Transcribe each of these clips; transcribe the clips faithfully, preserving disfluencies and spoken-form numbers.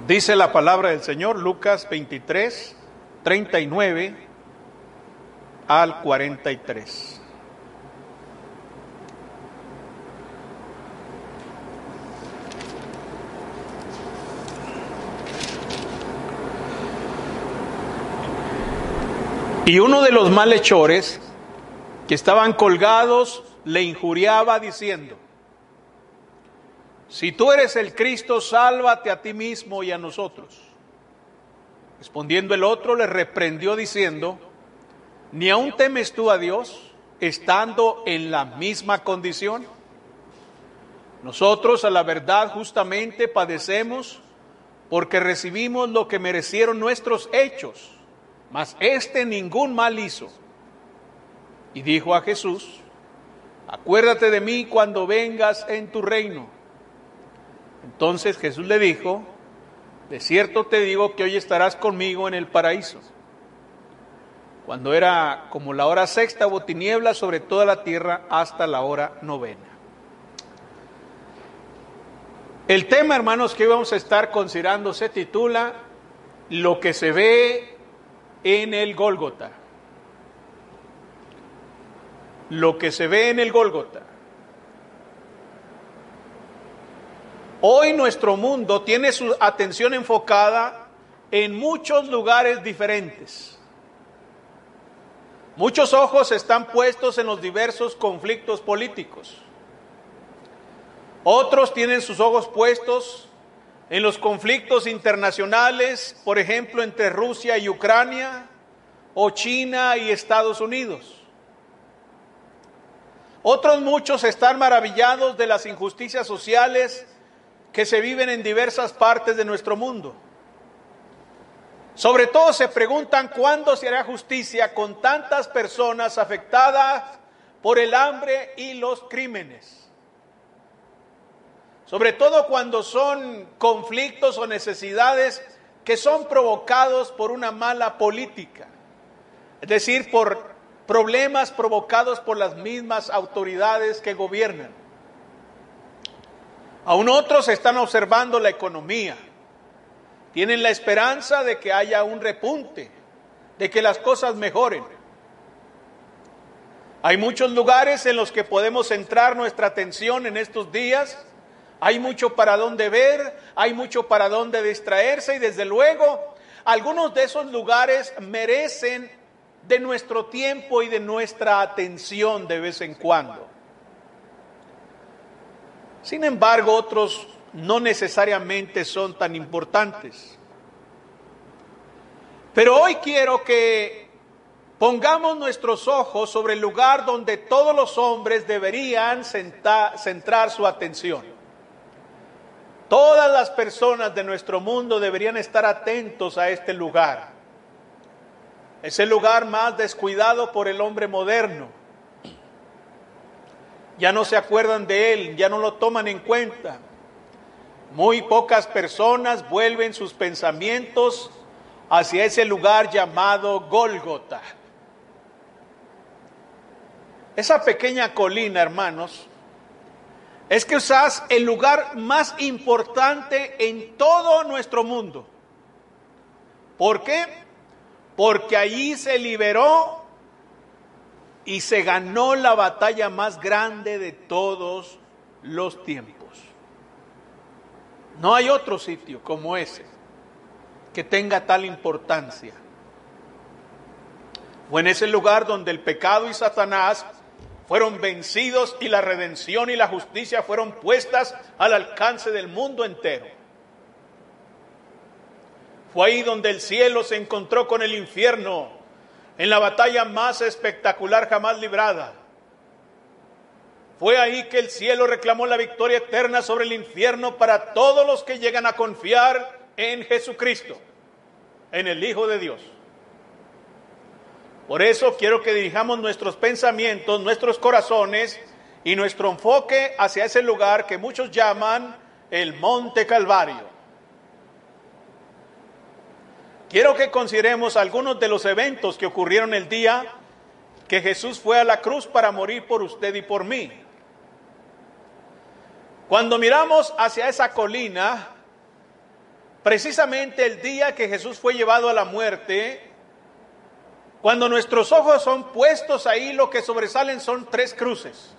Dice la palabra del Señor, Lucas veintitrés, treinta y nueve al cuarenta y tres. Y uno de los malhechores que estaban colgados le injuriaba diciendo: si tú eres el Cristo, sálvate a ti mismo y a nosotros. Respondiendo el otro, le reprendió diciendo: ¿ni aún temes tú a Dios, estando en la misma condición? Nosotros, a la verdad, justamente padecemos, porque recibimos lo que merecieron nuestros hechos, mas éste ningún mal hizo. Y dijo a Jesús: acuérdate de mí cuando vengas en tu reino. Entonces Jesús le dijo: de cierto te digo que hoy estarás conmigo en el paraíso. Cuando era como la hora sexta, hubo tinieblas sobre toda la tierra hasta la hora novena. El tema, hermanos, que vamos a estar considerando se titula Lo que se ve en el Gólgota. Lo que se ve en el Gólgota. Hoy nuestro mundo tiene su atención enfocada en muchos lugares diferentes. Muchos ojos están puestos en los diversos conflictos políticos. Otros tienen sus ojos puestos en los conflictos internacionales, por ejemplo, entre Rusia y Ucrania, o China y Estados Unidos. Otros muchos están maravillados de las injusticias sociales que se viven en diversas partes de nuestro mundo. Sobre todo se preguntan cuándo se hará justicia con tantas personas afectadas por el hambre y los crímenes. Sobre todo cuando son conflictos o necesidades que son provocados por una mala política, es decir, por problemas provocados por las mismas autoridades que gobiernan. Aún otros están observando la economía, tienen la esperanza de que haya un repunte, de que las cosas mejoren. Hay muchos lugares en los que podemos centrar nuestra atención en estos días, hay mucho para dónde ver, hay mucho para dónde distraerse y desde luego algunos de esos lugares merecen de nuestro tiempo y de nuestra atención de vez en cuando. Sin embargo, otros no necesariamente son tan importantes. Pero hoy quiero que pongamos nuestros ojos sobre el lugar donde todos los hombres deberían sentar, centrar su atención. Todas las personas de nuestro mundo deberían estar atentos a este lugar. Es el lugar más descuidado por el hombre moderno. Ya no se acuerdan de él, ya no lo toman en cuenta. Muy pocas personas vuelven sus pensamientos hacia ese lugar llamado Gólgota. Esa pequeña colina, hermanos, es quizás el lugar más importante en todo nuestro mundo. ¿Por qué? Porque allí se liberó y se ganó la batalla más grande de todos los tiempos. No hay otro sitio como ese que tenga tal importancia. Fue en ese lugar donde el pecado y Satanás fueron vencidos y la redención y la justicia fueron puestas al alcance del mundo entero. Fue ahí donde el cielo se encontró con el infierno en la batalla más espectacular jamás librada. Fue ahí que el cielo reclamó la victoria eterna sobre el infierno para todos los que llegan a confiar en Jesucristo, en el Hijo de Dios. Por eso quiero que dirijamos nuestros pensamientos, nuestros corazones y nuestro enfoque hacia ese lugar que muchos llaman el Monte Calvario. Quiero que consideremos algunos de los eventos que ocurrieron el día que Jesús fue a la cruz para morir por usted y por mí. Cuando miramos hacia esa colina, precisamente el día que Jesús fue llevado a la muerte, cuando nuestros ojos son puestos ahí, lo que sobresalen son tres cruces.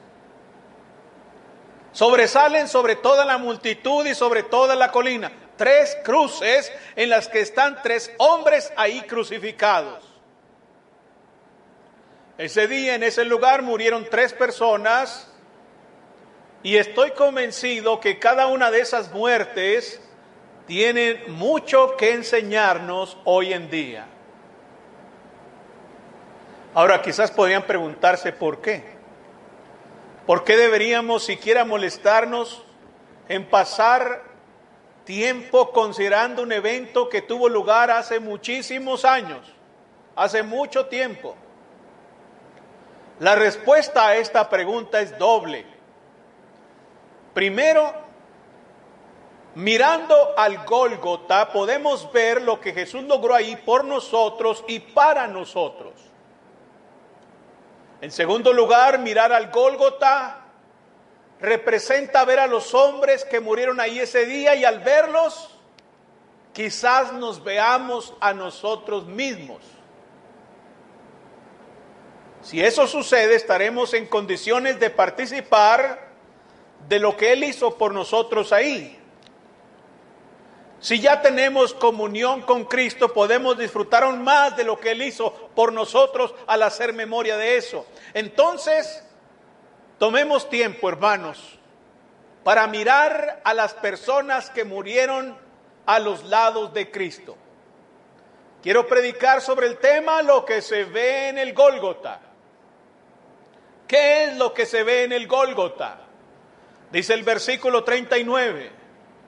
Sobresalen sobre toda la multitud y sobre toda la colina. Tres cruces en las que están tres hombres ahí crucificados. Ese día, en ese lugar, murieron tres personas, y estoy convencido que cada una de esas muertes tiene mucho que enseñarnos hoy en día. Ahora, quizás podrían preguntarse por qué. ¿Por qué deberíamos siquiera molestarnos en pasar tiempo considerando un evento que tuvo lugar hace muchísimos años, hace mucho tiempo? La respuesta a esta pregunta es doble. Primero, mirando al Gólgota, podemos ver lo que Jesús logró ahí por nosotros y para nosotros. En segundo lugar, mirar al Gólgota representa ver a los hombres que murieron ahí ese día, y al verlos, quizás nos veamos a nosotros mismos. Si eso sucede, estaremos en condiciones de participar de lo que Él hizo por nosotros ahí. Si ya tenemos comunión con Cristo, podemos disfrutar aún más de lo que Él hizo por nosotros al hacer memoria de eso. Entonces, tomemos tiempo, hermanos, para mirar a las personas que murieron a los lados de Cristo. Quiero predicar sobre el tema lo que se ve en el Gólgota. ¿Qué es lo que se ve en el Gólgota? Dice el versículo treinta y nueve.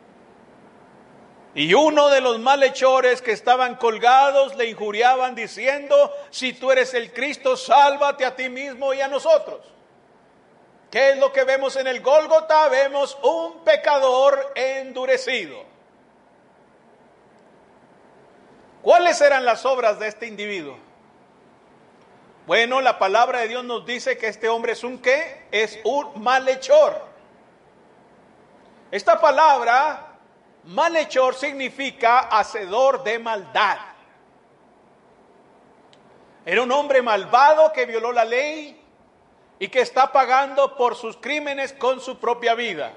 Y uno de los malhechores que estaban colgados le injuriaban diciendo: si tú eres el Cristo, sálvate a ti mismo y a nosotros. ¿Qué es lo que vemos en el Gólgota? Vemos un pecador endurecido. ¿Cuáles eran las obras de este individuo? Bueno, la palabra de Dios nos dice que este hombre es un ¿qué? Es un malhechor. Esta palabra malhechor significa hacedor de maldad. Era un hombre malvado que violó la ley y que está pagando por sus crímenes con su propia vida.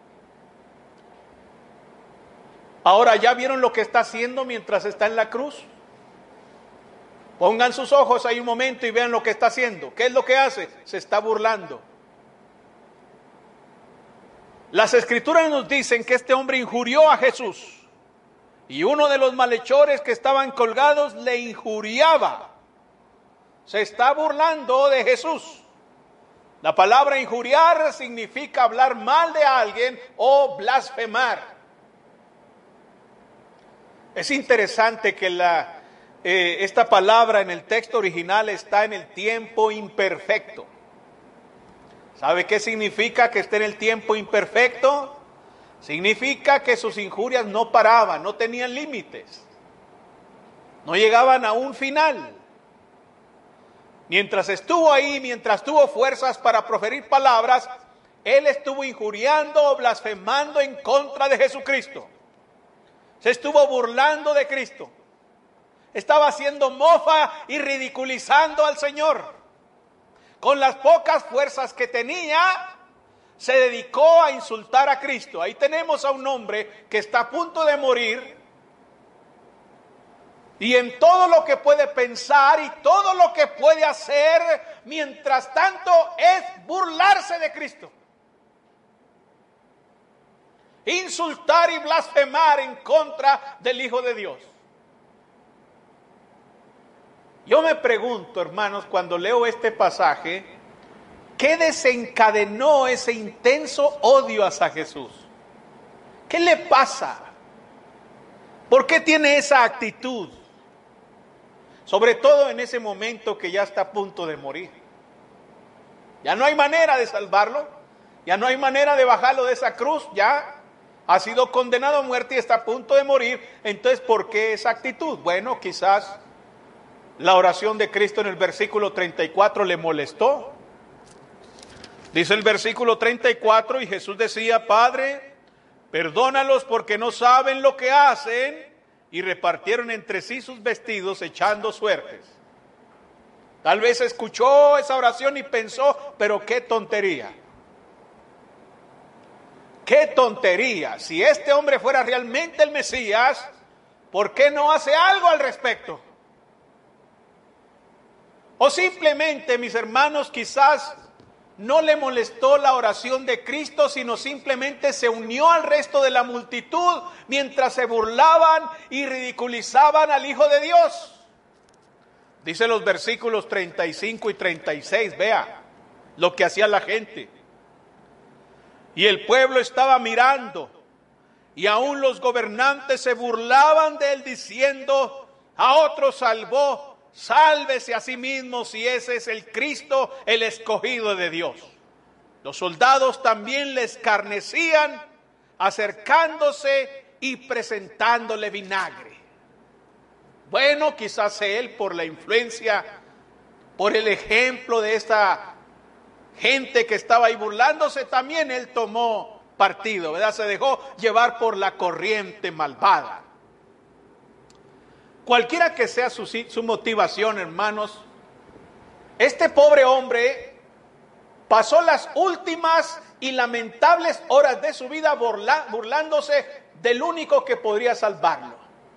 Ahora, ¿ya vieron lo que está haciendo mientras está en la cruz? Pongan sus ojos ahí un momento y vean lo que está haciendo. ¿Qué es lo que hace? Se está burlando. Las Escrituras nos dicen que este hombre injurió a Jesús, y uno de los malhechores que estaban colgados le injuriaba. Se está burlando de Jesús. La palabra injuriar significa hablar mal de alguien o blasfemar. Es interesante que la, eh, esta palabra en el texto original está en el tiempo imperfecto. ¿Sabe qué significa que esté en el tiempo imperfecto? Significa que sus injurias no paraban, no tenían límites, no llegaban a un final. Mientras estuvo ahí, mientras tuvo fuerzas para proferir palabras, él estuvo injuriando o blasfemando en contra de Jesucristo. Se estuvo burlando de Cristo. Estaba haciendo mofa y ridiculizando al Señor. Con las pocas fuerzas que tenía, se dedicó a insultar a Cristo. Ahí tenemos a un hombre que está a punto de morir, y en todo lo que puede pensar y todo lo que puede hacer, mientras tanto, es burlarse de Cristo. Insultar y blasfemar en contra del Hijo de Dios. Yo me pregunto, hermanos, cuando leo este pasaje, ¿qué desencadenó ese intenso odio hacia Jesús? ¿Qué le pasa? ¿Por qué tiene esa actitud? Sobre todo en ese momento que ya está a punto de morir. Ya no hay manera de salvarlo, ya no hay manera de bajarlo de esa cruz, ya ha sido condenado a muerte y está a punto de morir. Entonces, ¿por qué esa actitud? Bueno, quizás la oración de Cristo en el versículo treinta y cuatro le molestó. Dice el versículo treinta y cuatro, y Jesús decía: Padre, perdónalos porque no saben lo que hacen. Y repartieron entre sí sus vestidos echando suertes. Tal vez escuchó esa oración y pensó, pero qué tontería. Qué tontería. Si este hombre fuera realmente el Mesías, ¿por qué no hace algo al respecto? O simplemente, mis hermanos, quizás no le molestó la oración de Cristo, sino simplemente se unió al resto de la multitud mientras se burlaban y ridiculizaban al Hijo de Dios. Dice los versículos treinta y cinco y treinta y seis, vea lo que hacía la gente. Y el pueblo estaba mirando, y aún los gobernantes se burlaban de él diciendo, a otro salvó, sálvese a sí mismo si ese es el Cristo, el escogido de Dios. Los soldados también le escarnecían, acercándose y presentándole vinagre. Bueno, quizás él, por la influencia, por el ejemplo de esta gente que estaba ahí burlándose, también él tomó partido, ¿verdad? Se dejó llevar por la corriente malvada. Cualquiera que sea su, su motivación, hermanos, este pobre hombre pasó las últimas y lamentables horas de su vida burla, burlándose del único que podría salvarlo.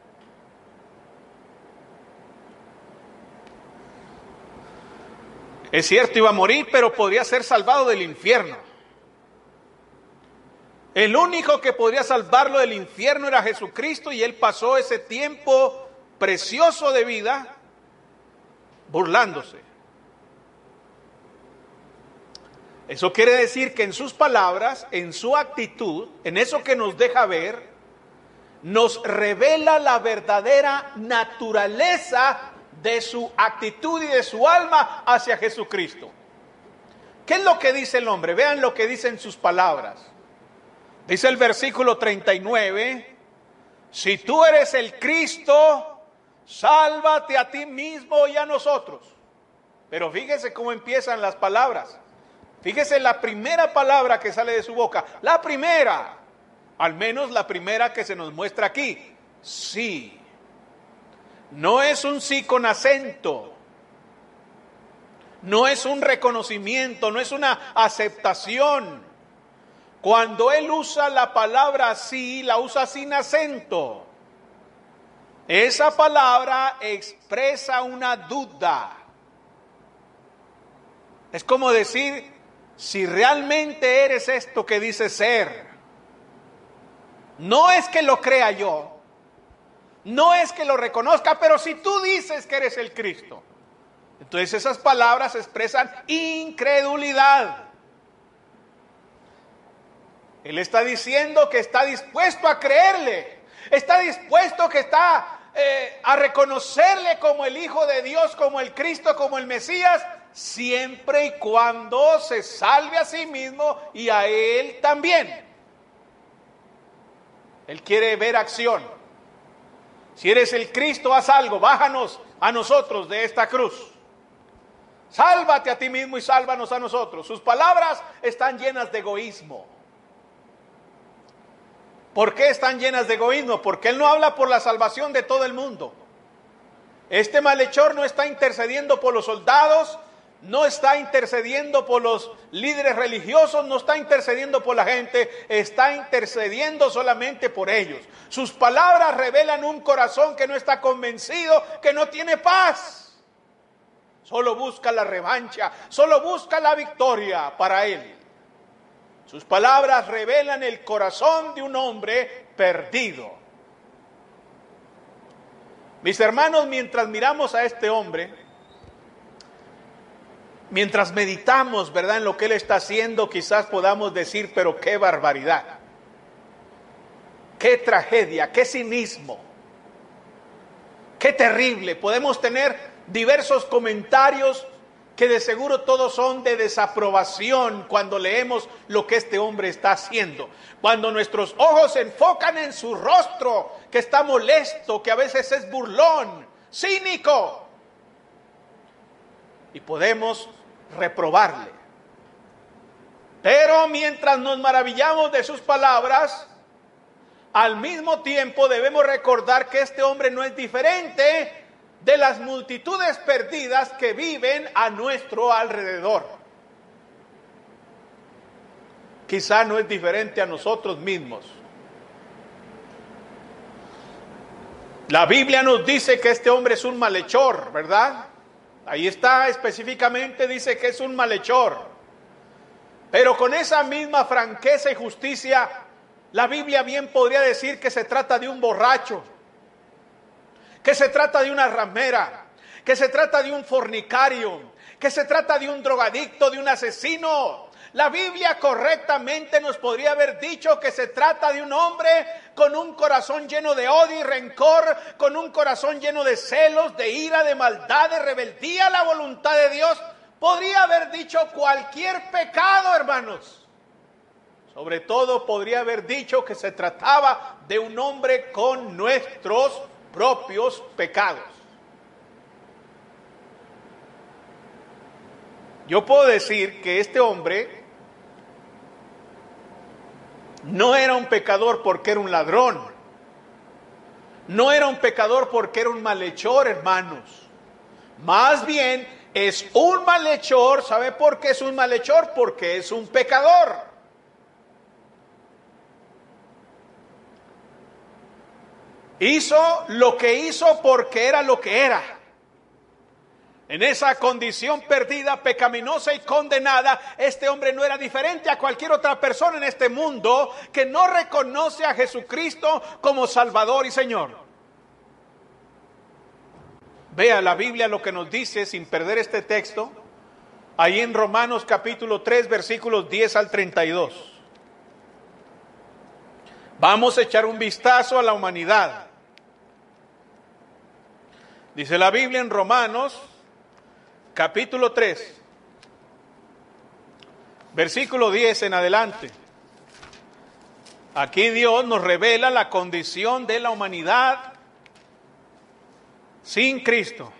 Es cierto, iba a morir, pero podría ser salvado del infierno. El único que podría salvarlo del infierno era Jesucristo, y él pasó ese tiempo precioso de vida burlándose. Eso quiere decir que en sus palabras, en su actitud, en eso que nos deja ver, nos revela la verdadera naturaleza de su actitud y de su alma hacia Jesucristo. ¿Qué es lo que dice el hombre? Vean lo que dice en sus palabras. Dice el versículo treinta y nueve, si tú eres el Cristo, sálvate a ti mismo y a nosotros. Pero fíjese cómo empiezan las palabras. Fíjese la primera palabra que sale de su boca. La primera, al menos la primera que se nos muestra aquí. Sí. No es un sí con acento. No es un reconocimiento, no es una aceptación. Cuando él usa la palabra sí, la usa sin acento. Esa palabra expresa una duda. Es como decir, si realmente eres esto que dices ser, no es que lo crea yo, no es que lo reconozca, pero si tú dices que eres el Cristo, entonces esas palabras expresan incredulidad. Él está diciendo que está dispuesto a creerle, está dispuesto que está eh, a reconocerle como el Hijo de Dios, como el Cristo, como el Mesías, siempre y cuando se salve a sí mismo y a él también. Él quiere ver acción. Si eres el Cristo, haz algo, bájanos a nosotros de esta cruz. Sálvate a ti mismo y sálvanos a nosotros. Sus palabras están llenas de egoísmo. ¿Por qué están llenas de egoísmo? Porque él no habla por la salvación de todo el mundo. Este malhechor no está intercediendo por los soldados, no está intercediendo por los líderes religiosos, no está intercediendo por la gente, está intercediendo solamente por ellos. Sus palabras revelan un corazón que no está convencido, que no tiene paz. Solo busca la revancha, solo busca la victoria para él. Sus palabras revelan el corazón de un hombre perdido. Mis hermanos, mientras miramos a este hombre, mientras meditamos, ¿verdad?, en lo que él está haciendo, quizás podamos decir, pero qué barbaridad, qué tragedia, qué cinismo, qué terrible. Podemos tener diversos comentarios que de seguro todos son de desaprobación cuando leemos lo que este hombre está haciendo. Cuando nuestros ojos se enfocan en su rostro, que está molesto, que a veces es burlón, cínico, y podemos reprobarle. Pero mientras nos maravillamos de sus palabras, al mismo tiempo debemos recordar que este hombre no es diferente de las multitudes perdidas que viven a nuestro alrededor. Quizá no es diferente a nosotros mismos. La Biblia nos dice que este hombre es un malhechor, ¿verdad? Ahí está específicamente, dice que es un malhechor. Pero con esa misma franqueza y justicia, la Biblia bien podría decir que se trata de un borracho, que se trata de una ramera, que se trata de un fornicario, que se trata de un drogadicto, de un asesino. La Biblia correctamente nos podría haber dicho que se trata de un hombre con un corazón lleno de odio y rencor, con un corazón lleno de celos, de ira, de maldad, de rebeldía a la voluntad de Dios. Podría haber dicho cualquier pecado, hermanos. Sobre todo podría haber dicho que se trataba de un hombre con nuestros propios pecados. Yo puedo decir que este hombre no era un pecador porque era un ladrón. No era un pecador porque era un malhechor, hermanos. Más bien es un malhechor. ¿Sabe por qué es un malhechor? Porque es un pecador. Hizo lo que hizo porque era lo que era. En esa condición perdida, pecaminosa y condenada, este hombre no era diferente a cualquier otra persona en este mundo que no reconoce a Jesucristo como Salvador y Señor. Vea la Biblia lo que nos dice, sin perder este texto, ahí en Romanos capítulo tres, versículos diez al treinta y dos. Vamos a echar un vistazo a la humanidad. Dice la Biblia en Romanos capítulo tres, versículo diez en adelante. Aquí Dios nos revela la condición de la humanidad sin Cristo.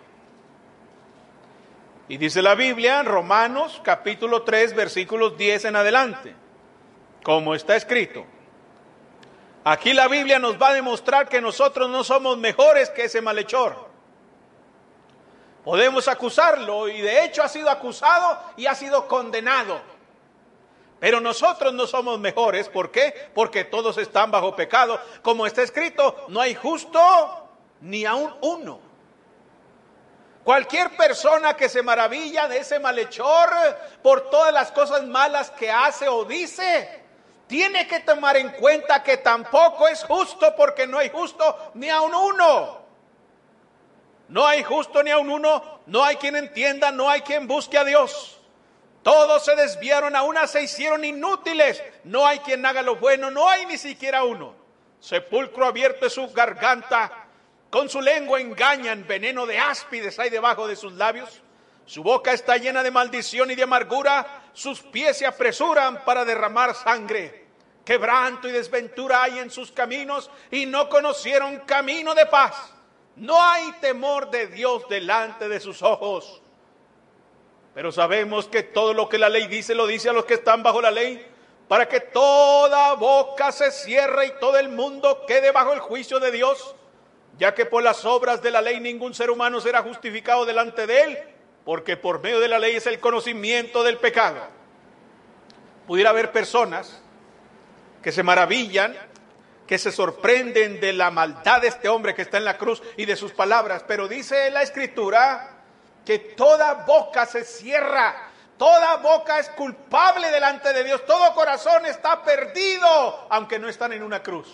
Y dice la Biblia en Romanos capítulo tres, versículos diez en adelante, como está escrito. Aquí la Biblia nos va a demostrar que nosotros no somos mejores que ese malhechor. Podemos acusarlo y de hecho ha sido acusado y ha sido condenado. Pero nosotros no somos mejores. ¿Por qué? Porque todos están bajo pecado. Como está escrito, no hay justo ni aun uno. Cualquier persona que se maravilla de ese malhechor por todas las cosas malas que hace o dice, tiene que tomar en cuenta que tampoco es justo, porque no hay justo ni aun uno. No hay justo ni aun uno, no hay quien entienda, no hay quien busque a Dios. Todos se desviaron, a una se hicieron inútiles. No hay quien haga lo bueno, no hay ni siquiera uno. Sepulcro abierto es su garganta, con su lengua engañan, veneno de áspides hay debajo de sus labios. Su boca está llena de maldición y de amargura, sus pies se apresuran para derramar sangre. Quebranto y desventura hay en sus caminos, y no conocieron camino de paz. No hay temor de Dios delante de sus ojos. Pero sabemos que todo lo que la ley dice, lo dice a los que están bajo la ley, para que toda boca se cierre y todo el mundo quede bajo el juicio de Dios, ya que por las obras de la ley ningún ser humano será justificado delante de él, porque por medio de la ley es el conocimiento del pecado. Pudiera haber personas que se maravillan, que se sorprenden de la maldad de este hombre que está en la cruz y de sus palabras, pero dice la Escritura que toda boca se cierra, toda boca es culpable delante de Dios, todo corazón está perdido, aunque no están en una cruz,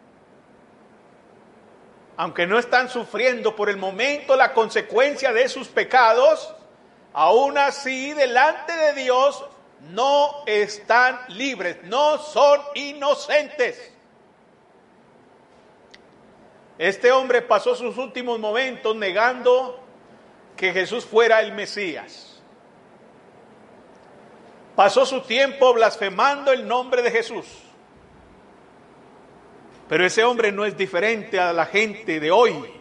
aunque no están sufriendo por el momento la consecuencia de sus pecados, aún así delante de Dios no están libres, no son inocentes. Este hombre pasó sus últimos momentos negando que Jesús fuera el Mesías. Pasó su tiempo blasfemando el nombre de Jesús. Pero ese hombre no es diferente a la gente de hoy.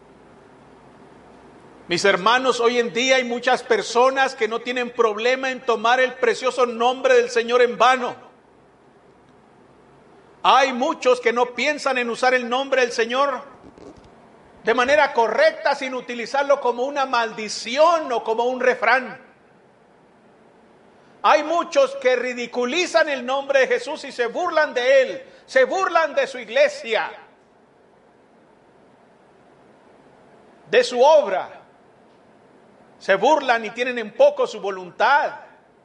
Mis hermanos, hoy en día hay muchas personas que no tienen problema en tomar el precioso nombre del Señor en vano. Hay muchos que no piensan en usar el nombre del Señor de manera correcta, sin utilizarlo como una maldición o como un refrán. Hay muchos que ridiculizan el nombre de Jesús y se burlan de Él, se burlan de su iglesia, de su obra. Se burlan y tienen en poco su voluntad.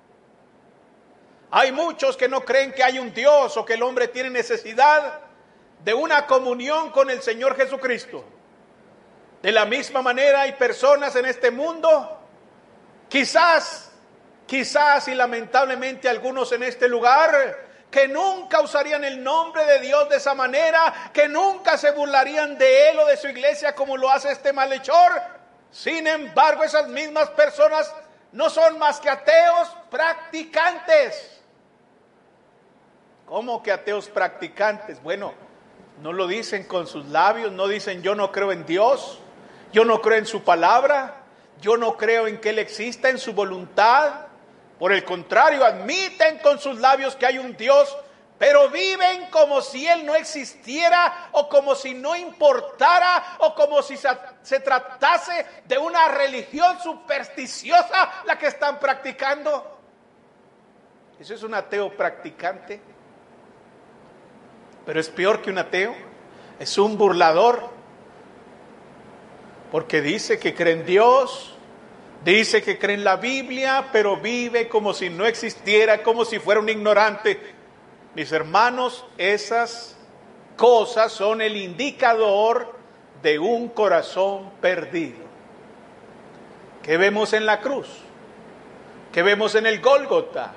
Hay muchos que no creen que hay un Dios o que el hombre tiene necesidad de una comunión con el Señor Jesucristo. De la misma manera hay personas en este mundo, quizás, quizás y lamentablemente algunos en este lugar, que nunca usarían el nombre de Dios de esa manera, que nunca se burlarían de Él o de su iglesia como lo hace este malhechor. Sin embargo, esas mismas personas no son más que ateos practicantes. ¿Cómo que ateos practicantes? Bueno, no lo dicen con sus labios, no dicen yo no creo en Dios, yo no creo en su palabra, yo no creo en que Él exista, en su voluntad. Por el contrario, admiten con sus labios que hay un Dios, pero viven como si Él no existiera, o como si no importara, o como si se, se tratase de una religión supersticiosa la que están practicando. Eso es un ateo practicante. Pero es peor que un ateo, es un burlador, porque dice que cree en Dios, dice que cree en la Biblia, pero vive como si no existiera, como si fuera un ignorante. Mis hermanos, esas cosas son el indicador de un corazón perdido. ¿Qué vemos en la cruz? ¿Qué vemos en el Gólgota?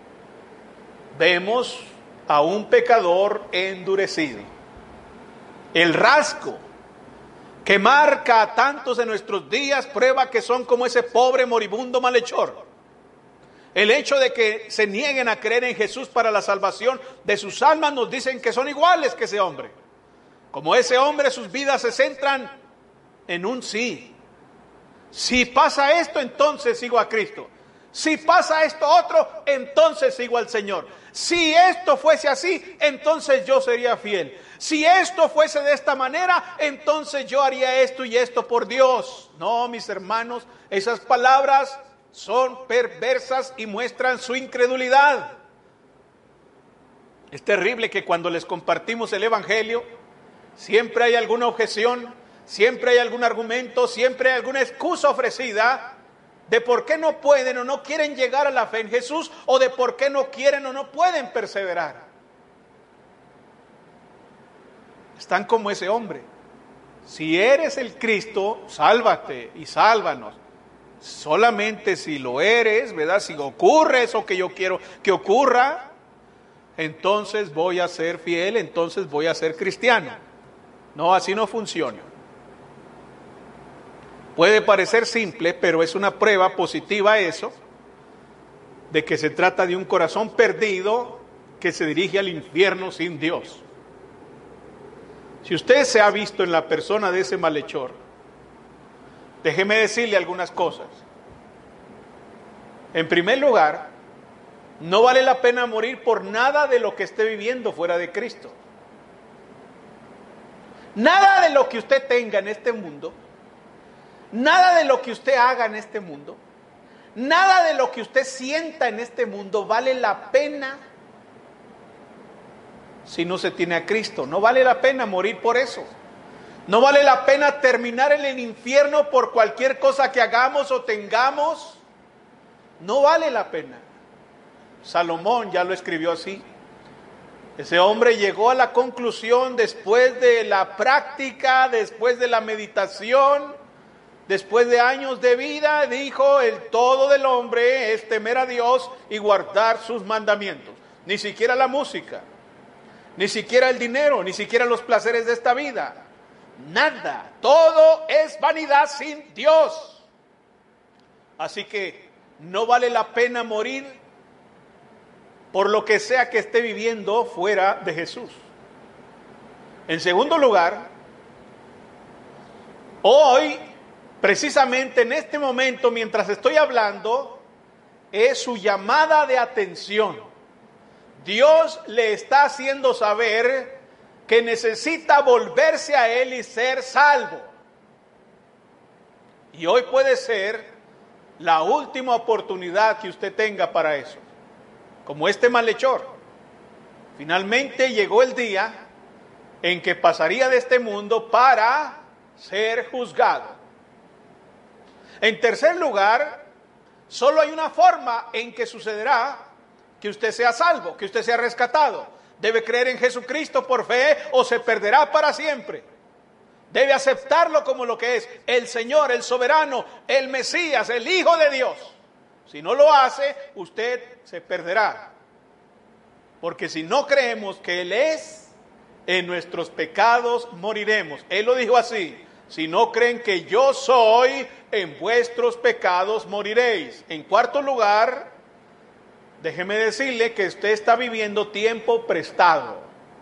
Vemos a un pecador endurecido. El rasgo que marca a tantos de nuestros días prueba que son como ese pobre moribundo malhechor. El hecho de que se nieguen a creer en Jesús para la salvación de sus almas nos dicen que son iguales que ese hombre. Como ese hombre, sus vidas se centran en un sí. Si pasa esto, entonces sigo a Cristo. Si pasa esto otro, entonces sigo al Señor. Si esto fuese así, entonces yo sería fiel. Si esto fuese de esta manera, entonces yo haría esto y esto por Dios. No, mis hermanos, esas palabras son perversas y muestran su incredulidad. Es terrible que cuando les compartimos el Evangelio, siempre hay alguna objeción, siempre hay algún argumento, siempre hay alguna excusa ofrecida de por qué no pueden o no quieren llegar a la fe en Jesús, o de por qué no quieren o no pueden perseverar. Están como ese hombre. Si eres el Cristo, sálvate y sálvanos. Solamente si lo eres, ¿verdad? Si ocurre eso que yo quiero que ocurra, entonces voy a ser fiel, entonces voy a ser cristiano. No, así no funciona. Puede parecer simple, pero es una prueba positiva eso, de que se trata de un corazón perdido que se dirige al infierno sin Dios. Si usted se ha visto en la persona de ese malhechor, déjeme decirle algunas cosas. En primer lugar, no vale la pena morir por nada de lo que esté viviendo fuera de Cristo. Nada de lo que usted tenga en este mundo, nada de lo que usted haga en este mundo, nada de lo que usted sienta en este mundo vale la pena si no se tiene a Cristo. No vale la pena morir por eso. No vale la pena terminar en el infierno por cualquier cosa que hagamos o tengamos. No vale la pena. Salomón ya lo escribió así. Ese hombre llegó a la conclusión después de la práctica, después de la meditación, después de años de vida, dijo: el todo del hombre es temer a Dios y guardar sus mandamientos. Ni siquiera la música, ni siquiera el dinero, ni siquiera los placeres de esta vida. Nada, todo es vanidad sin Dios. Así que no vale la pena morir por lo que sea que esté viviendo fuera de Jesús. En segundo lugar, hoy, precisamente en este momento, mientras estoy hablando, es su llamada de atención. Dios le está haciendo saber que necesita volverse a Él y ser salvo. Y hoy puede ser la última oportunidad que usted tenga para eso. Como este malhechor. Finalmente llegó el día en que pasaría de este mundo para ser juzgado. En tercer lugar, solo hay una forma en que sucederá que usted sea salvo, que usted sea rescatado. Debe creer en Jesucristo por fe o se perderá para siempre. Debe aceptarlo como lo que es, el Señor, el soberano, el Mesías, el Hijo de Dios. Si no lo hace, usted se perderá. Porque si no creemos que Él es, en nuestros pecados moriremos. Él lo dijo así: si no creen que yo soy, en vuestros pecados moriréis. En cuarto lugar, déjeme decirle que usted está viviendo tiempo prestado.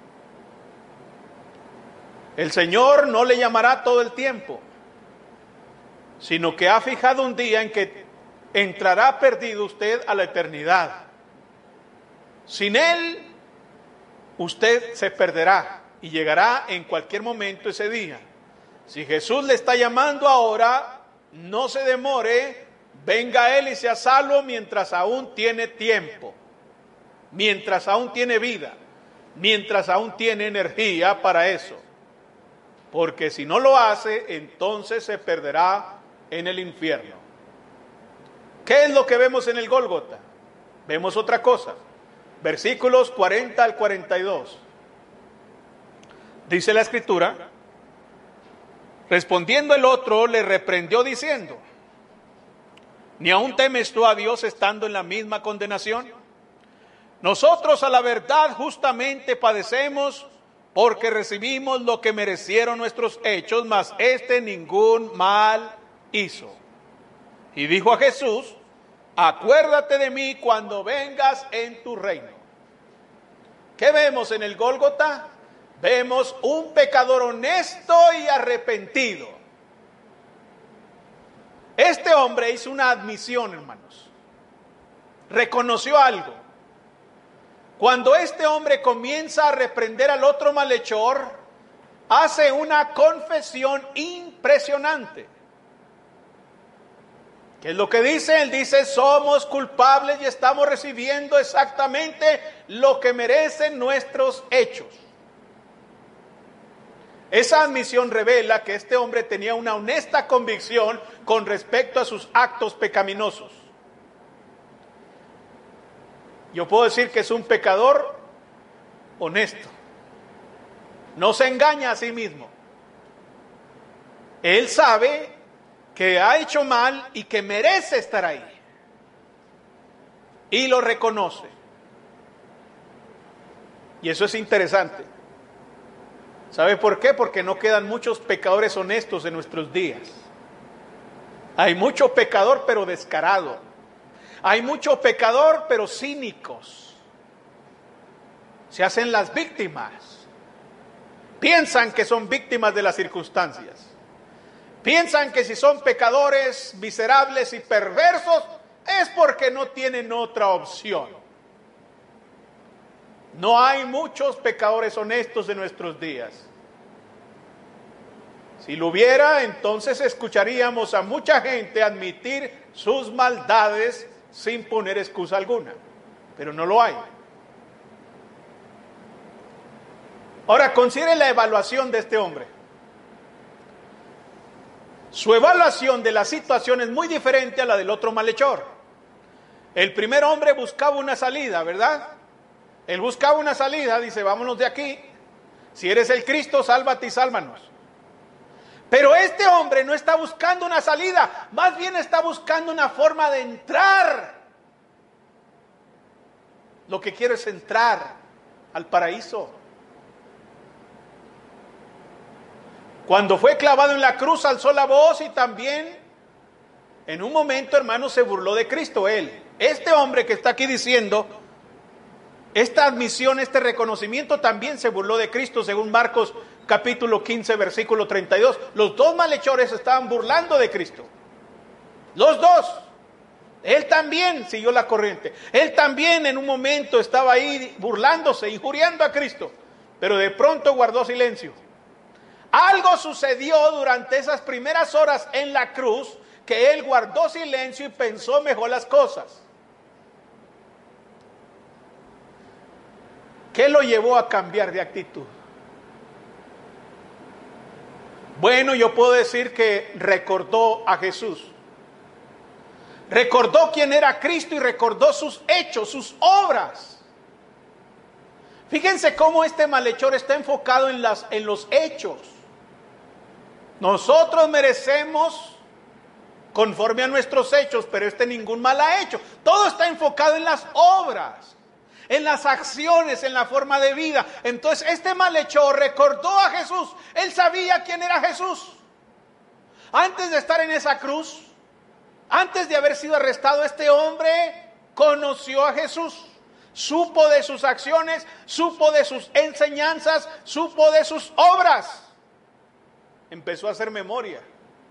El Señor no le llamará todo el tiempo, sino que ha fijado un día en que entrará perdido usted a la eternidad. Sin Él, usted se perderá y llegará en cualquier momento ese día. Si Jesús le está llamando ahora, no se demore, venga a Él y sea salvo mientras aún tiene tiempo, mientras aún tiene vida, mientras aún tiene energía para eso. Porque si no lo hace, entonces se perderá en el infierno. ¿Qué es lo que vemos en el Gólgota? Vemos otra cosa. Versículos cuarenta al cuarenta y dos. Dice la Escritura: respondiendo el otro, le reprendió diciendo: ¿ni aún temes tú a Dios estando en la misma condenación? Nosotros a la verdad justamente padecemos, porque recibimos lo que merecieron nuestros hechos, mas éste ningún mal hizo. Y dijo a Jesús: acuérdate de mí cuando vengas en tu reino. ¿Qué vemos en el Gólgota? Vemos un pecador honesto y arrepentido. Este hombre hizo una admisión, hermanos. Reconoció algo. Cuando este hombre comienza a reprender al otro malhechor, hace una confesión impresionante. ¿Qué es lo que dice? Él dice: somos culpables y estamos recibiendo exactamente lo que merecen nuestros hechos. Esa admisión revela que este hombre tenía una honesta convicción con respecto a sus actos pecaminosos. Yo puedo decir que es un pecador honesto. No se engaña a sí mismo. Él sabe que ha hecho mal y que merece estar ahí. Y lo reconoce. Y eso es interesante. ¿Sabe por qué? Porque no quedan muchos pecadores honestos en nuestros días. Hay mucho pecador pero descarado. Hay mucho pecador pero cínicos. Se hacen las víctimas. Piensan que son víctimas de las circunstancias. Piensan que si son pecadores miserables y perversos es porque no tienen otra opción. No hay muchos pecadores honestos en nuestros días. Si lo hubiera, entonces escucharíamos a mucha gente admitir sus maldades sin poner excusa alguna. Pero no lo hay. Ahora, considere la evaluación de este hombre. Su evaluación de la situación es muy diferente a la del otro malhechor. El primer hombre buscaba una salida, ¿verdad? Él buscaba una salida, dice: vámonos de aquí. Si eres el Cristo, sálvate y sálvanos. Pero este hombre no está buscando una salida, más bien está buscando una forma de entrar. Lo que quiere es entrar al paraíso. Cuando fue clavado en la cruz, alzó la voz y también, en un momento, hermano, se burló de Cristo. Él, este hombre que está aquí diciendo esta admisión, este reconocimiento, también se burló de Cristo, según Marcos capítulo quince, versículo treinta y dos. Los dos malhechores estaban burlando de Cristo. Los dos. Él también siguió la corriente. Él también en un momento estaba ahí burlándose, injuriando a Cristo. Pero de pronto guardó silencio. Algo sucedió durante esas primeras horas en la cruz que él guardó silencio y pensó mejor las cosas. ¿Qué lo llevó a cambiar de actitud? Bueno, yo puedo decir que recordó a Jesús. Recordó quién era Cristo y recordó sus hechos, sus obras. Fíjense cómo este malhechor está enfocado en, las, en los hechos. Nosotros merecemos conforme a nuestros hechos, pero este ningún mal ha hecho. Todo está enfocado en las obras, en las acciones, en la forma de vida. Entonces este malhechor recordó a Jesús. Él sabía quién era Jesús. Antes de estar en esa cruz, antes de haber sido arrestado, este hombre conoció a Jesús. Supo de sus acciones, supo de sus enseñanzas, supo de sus obras. Empezó a hacer memoria,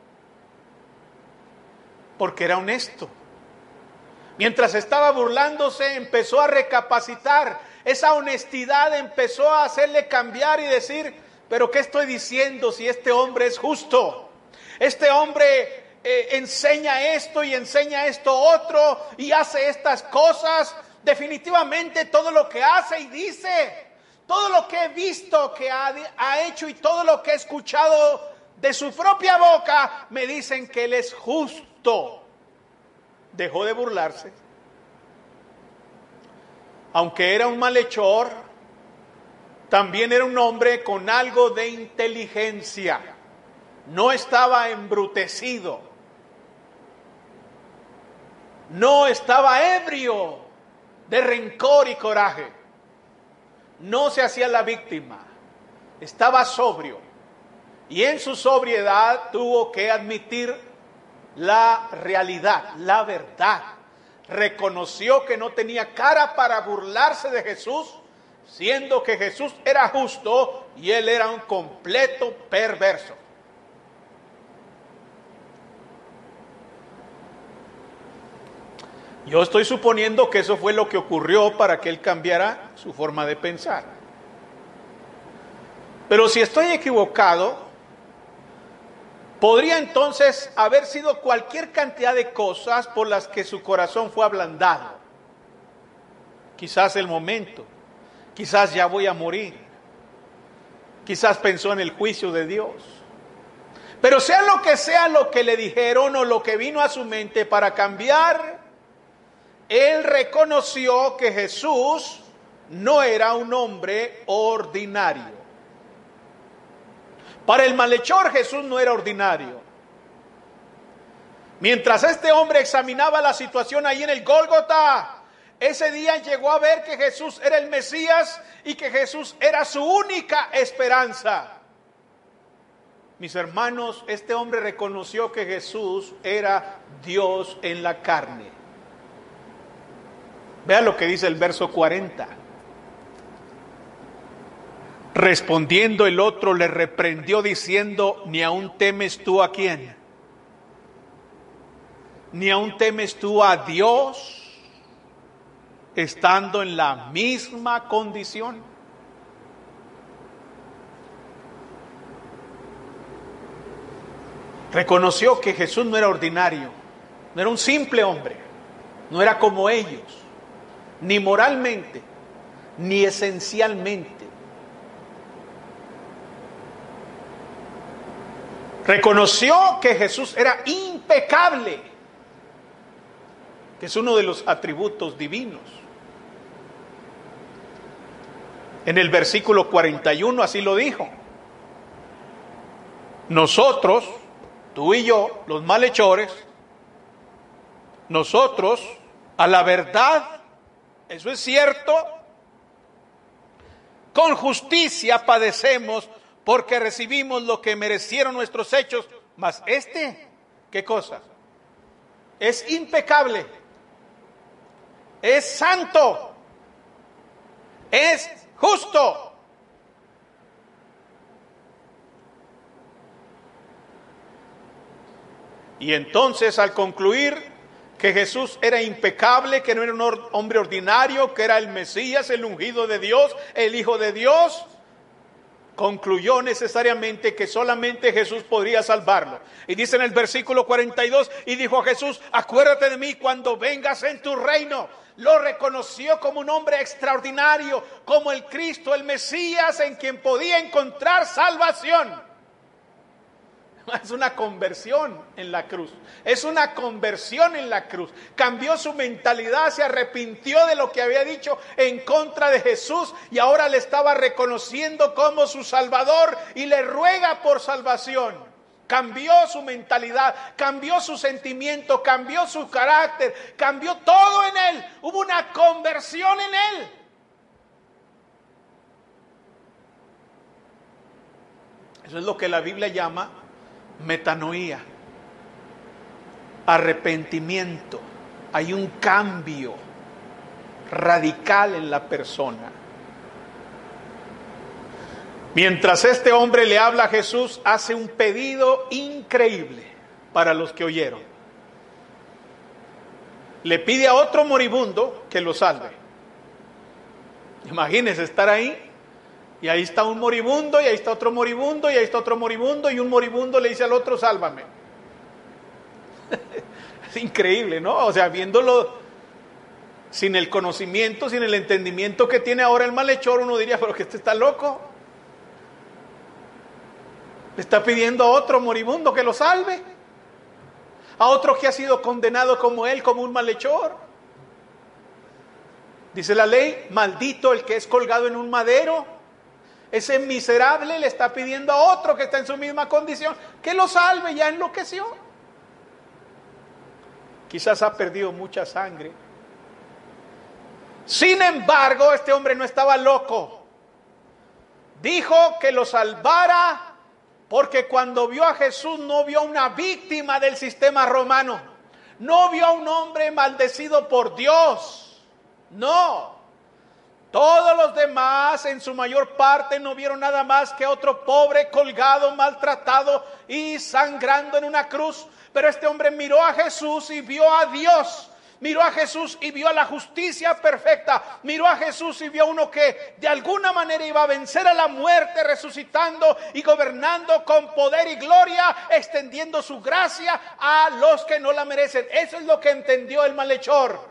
porque era honesto. Mientras estaba burlándose, empezó a recapacitar. Esa honestidad empezó a hacerle cambiar y decir, pero ¿qué estoy diciendo si este hombre es justo? Este hombre eh, enseña esto y enseña esto otro y hace estas cosas. Definitivamente todo lo que hace y dice, todo lo que he visto que ha, ha hecho y todo lo que he escuchado de su propia boca, me dicen que él es justo. Dejó de burlarse. Aunque era un malhechor, también era un hombre con algo de inteligencia. No estaba embrutecido. No estaba ebrio de rencor y coraje. No se hacía la víctima. Estaba sobrio. Y en su sobriedad tuvo que admitir la realidad, la verdad. Reconoció que no tenía cara para burlarse de Jesús, siendo que Jesús era justo y él era un completo perverso. Yo estoy suponiendo que eso fue lo que ocurrió para que él cambiara su forma de pensar. Pero si estoy equivocado, podría entonces haber sido cualquier cantidad de cosas por las que su corazón fue ablandado. Quizás el momento, quizás ya voy a morir, quizás pensó en el juicio de Dios. Pero sea lo que sea lo que le dijeron o lo que vino a su mente para cambiar, él reconoció que Jesús no era un hombre ordinario. Para el malhechor Jesús no era ordinario. Mientras este hombre examinaba la situación ahí en el Gólgota, ese día llegó a ver que Jesús era el Mesías y que Jesús era su única esperanza. Mis hermanos, este hombre reconoció que Jesús era Dios en la carne. Vean lo que dice el verso cuarenta. Respondiendo el otro le reprendió diciendo, ¿ni aún temes tú a quién? ¿Ni aún temes tú a Dios estando en la misma condición? Reconoció que Jesús no era ordinario, no era un simple hombre, no era como ellos, ni moralmente, ni esencialmente. Reconoció que Jesús era impecable, que es uno de los atributos divinos. En el versículo cuarenta y uno así lo dijo. Nosotros, tú y yo, los malhechores, nosotros, a la verdad, eso es cierto, con justicia padecemos porque recibimos lo que merecieron nuestros hechos, mas este, ¿qué cosa? Es impecable, es santo, es justo. Y entonces al concluir, que Jesús era impecable, que no era un hombre ordinario, que era el Mesías, el ungido de Dios, el Hijo de Dios, concluyó necesariamente que solamente Jesús podría salvarlo. Y dice en el versículo cuarenta y dos, y dijo a Jesús, acuérdate de mí cuando vengas en tu reino. Lo reconoció como un hombre extraordinario, como el Cristo, el Mesías, en quien podía encontrar salvación. Es una conversión en la cruz. Es una conversión en la cruz. Cambió su mentalidad, se arrepintió de lo que había dicho en contra de Jesús y ahora le estaba reconociendo como su Salvador y le ruega por salvación. Cambió su mentalidad, cambió su sentimiento, cambió su carácter, cambió todo en él. Hubo una conversión en él. Eso es lo que la Biblia llama metanoía, arrepentimiento. Hay un cambio radical en la persona. Mientras este hombre le habla a Jesús, hace un pedido increíble para los que oyeron. Le pide a otro moribundo que lo salve. Imagínense estar ahí. Y ahí está un moribundo, y ahí está otro moribundo, y ahí está otro moribundo, y un moribundo le dice al otro, sálvame. Es increíble, ¿no? O sea, viéndolo sin el conocimiento, sin el entendimiento que tiene ahora el malhechor, uno diría, pero que este está loco. Le está pidiendo a otro moribundo que lo salve. A otro que ha sido condenado como él, como un malhechor. Dice la ley, maldito el que es colgado en un madero. Ese miserable le está pidiendo a otro que está en su misma condición que lo salve, ya enloqueció. Quizás ha perdido mucha sangre. Sin embargo, este hombre no estaba loco. Dijo que lo salvara porque cuando vio a Jesús no vio a una víctima del sistema romano. No vio a un hombre maldecido por Dios. No. Todos los demás, en su mayor parte, no vieron nada más que otro pobre colgado, maltratado y sangrando en una cruz. Pero este hombre miró a Jesús y vio a Dios. Miró a Jesús y vio a la justicia perfecta. Miró a Jesús y vio a uno que de alguna manera iba a vencer a la muerte, resucitando y gobernando con poder y gloria, extendiendo su gracia a los que no la merecen. Eso es lo que entendió el malhechor.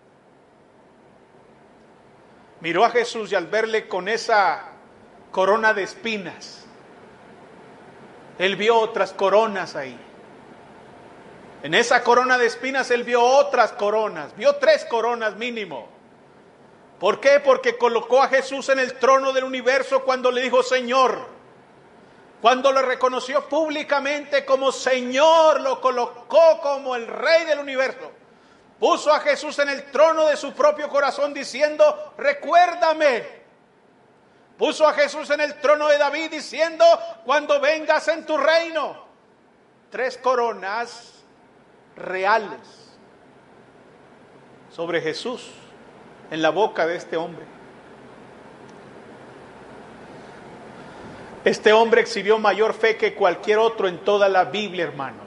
Miró a Jesús y al verle con esa corona de espinas, él vio otras coronas ahí. En esa corona de espinas él vio otras coronas, vio tres coronas mínimo. ¿Por qué? Porque colocó a Jesús en el trono del universo cuando le dijo Señor. Cuando lo reconoció públicamente como Señor, lo colocó como el Rey del universo. Puso a Jesús en el trono de su propio corazón diciendo, recuérdame. Puso a Jesús en el trono de David diciendo, cuando vengas en tu reino. Tres coronas reales sobre Jesús en la boca de este hombre. Este hombre exhibió mayor fe que cualquier otro en toda la Biblia, hermanos.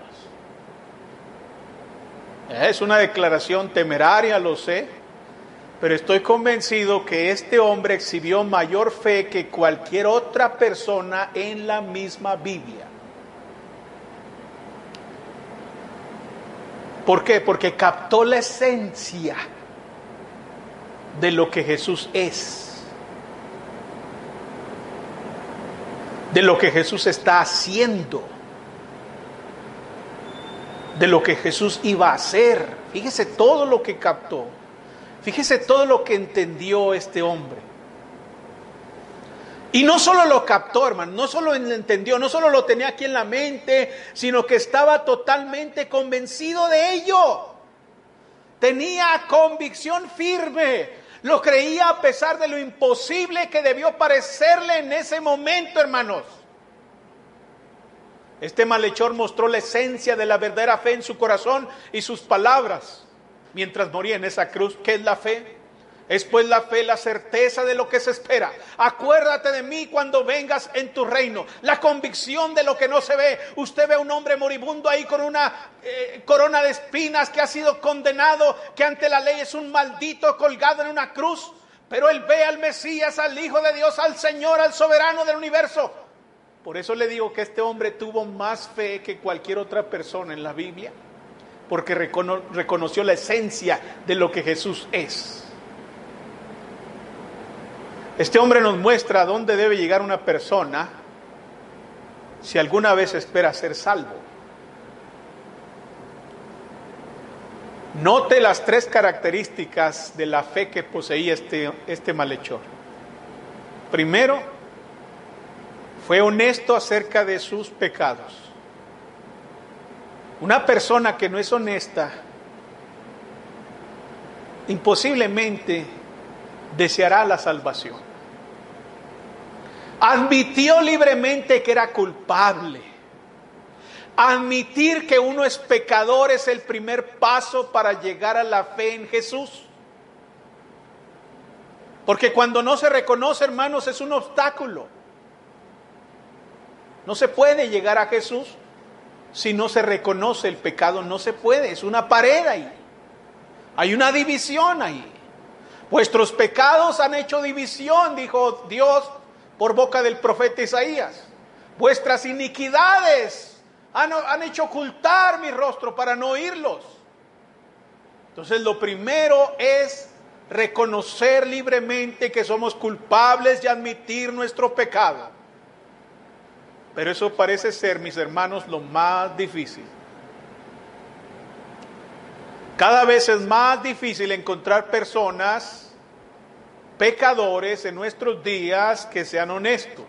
Es una declaración temeraria, lo sé, pero estoy convencido que este hombre exhibió mayor fe que cualquier otra persona en la misma Biblia. ¿Por qué? Porque captó la esencia de lo que Jesús es, de lo que Jesús está haciendo, de lo que Jesús iba a hacer. Fíjese todo lo que captó. Fíjese todo lo que entendió este hombre. Y no solo lo captó, hermano, no solo lo entendió, no solo lo tenía aquí en la mente, sino que estaba totalmente convencido de ello. Tenía convicción firme. Lo creía a pesar de lo imposible que debió parecerle en ese momento, hermanos. Este malhechor mostró la esencia de la verdadera fe en su corazón y sus palabras mientras moría en esa cruz. ¿Qué es la fe? Es pues la fe, la certeza de lo que se espera. Acuérdate de mí cuando vengas en tu reino. La convicción de lo que no se ve. Usted ve a un hombre moribundo ahí con una eh, corona de espinas, que ha sido condenado, que ante la ley es un maldito colgado en una cruz. Pero él ve al Mesías, al Hijo de Dios, al Señor, al soberano del universo. Por eso le digo que este hombre tuvo más fe que cualquier otra persona en la Biblia, porque recono- reconoció la esencia de lo que Jesús es. Este hombre nos muestra a dónde debe llegar una persona si alguna vez espera ser salvo. Note las tres características de la fe que poseía este, este malhechor. Primero, fue honesto acerca de sus pecados. Una persona que no es honesta, imposiblemente deseará la salvación. Admitió libremente que era culpable. Admitir que uno es pecador es el primer paso para llegar a la fe en Jesús. Porque cuando no se reconoce, hermanos, es un obstáculo. No se puede llegar a Jesús si no se reconoce el pecado. No se puede, es una pared ahí. Hay una división ahí. Vuestros pecados han hecho división, dijo Dios por boca del profeta Isaías. Vuestras iniquidades han, han hecho ocultar mi rostro para no oírlos. Entonces lo primero es reconocer libremente que somos culpables y admitir nuestro pecado. Pero eso parece ser, mis hermanos, lo más difícil. Cada vez es más difícil encontrar personas, pecadores en nuestros días, que sean honestos.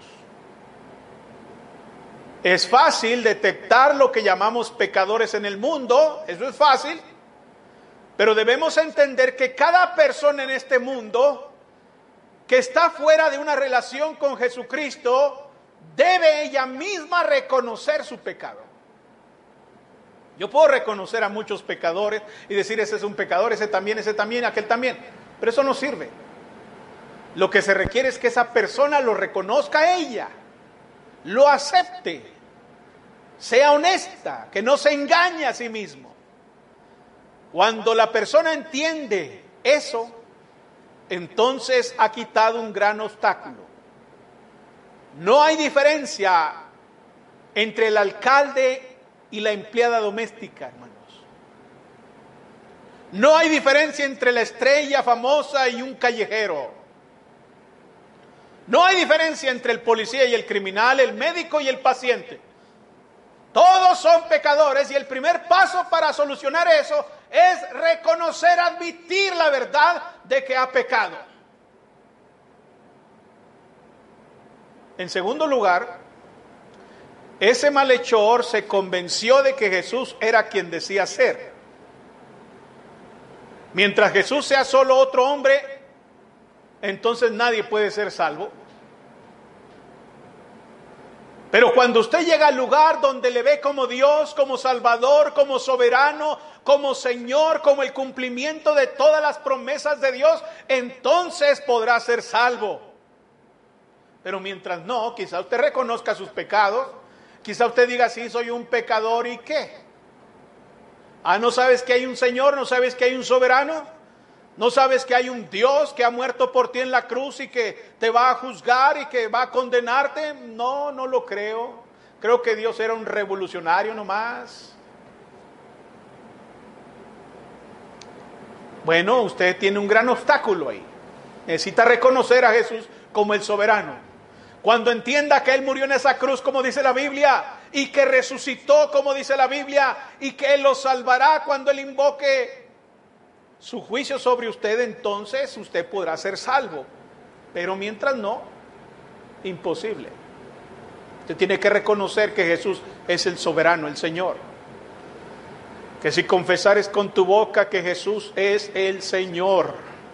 Es fácil detectar lo que llamamos pecadores en el mundo, eso es fácil, pero debemos entender que cada persona en este mundo que está fuera de una relación con Jesucristo debe ella misma reconocer su pecado. Yo puedo reconocer a muchos pecadores y decir, ese es un pecador, ese también, ese también, aquel también, pero eso no sirve. Lo que se requiere es que esa persona lo reconozca a ella, lo acepte, sea honesta, que no se engañe a sí mismo. Cuando la persona entiende eso, entonces ha quitado un gran obstáculo. No hay diferencia entre el alcalde y la empleada doméstica, hermanos. No hay diferencia entre la estrella famosa y un callejero. No hay diferencia entre el policía y el criminal, el médico y el paciente. Todos son pecadores y el primer paso para solucionar eso es reconocer, admitir la verdad de que ha pecado. En segundo lugar, ese malhechor se convenció de que Jesús era quien decía ser. Mientras Jesús sea solo otro hombre, entonces nadie puede ser salvo. Pero cuando usted llega al lugar donde le ve como Dios, como Salvador, como soberano, como Señor, como el cumplimiento de todas las promesas de Dios, entonces podrá ser salvo. Pero mientras no, quizá usted reconozca sus pecados, quizá usted diga, sí, soy un pecador, ¿y qué? Ah, ¿no sabes que hay un Señor? ¿No sabes que hay un soberano? ¿No sabes que hay un Dios que ha muerto por ti en la cruz y que te va a juzgar y que va a condenarte? No, no lo creo. Creo que Dios era un revolucionario nomás. Bueno, usted tiene un gran obstáculo ahí. Necesita reconocer a Jesús como el soberano. Cuando entienda que Él murió en esa cruz, como dice la Biblia, y que resucitó, como dice la Biblia, y que Él lo salvará cuando Él invoque su juicio sobre usted, entonces usted podrá ser salvo. Pero mientras no, imposible. Usted tiene que reconocer que Jesús es el soberano, el Señor. Que si confesares con tu boca que Jesús es el Señor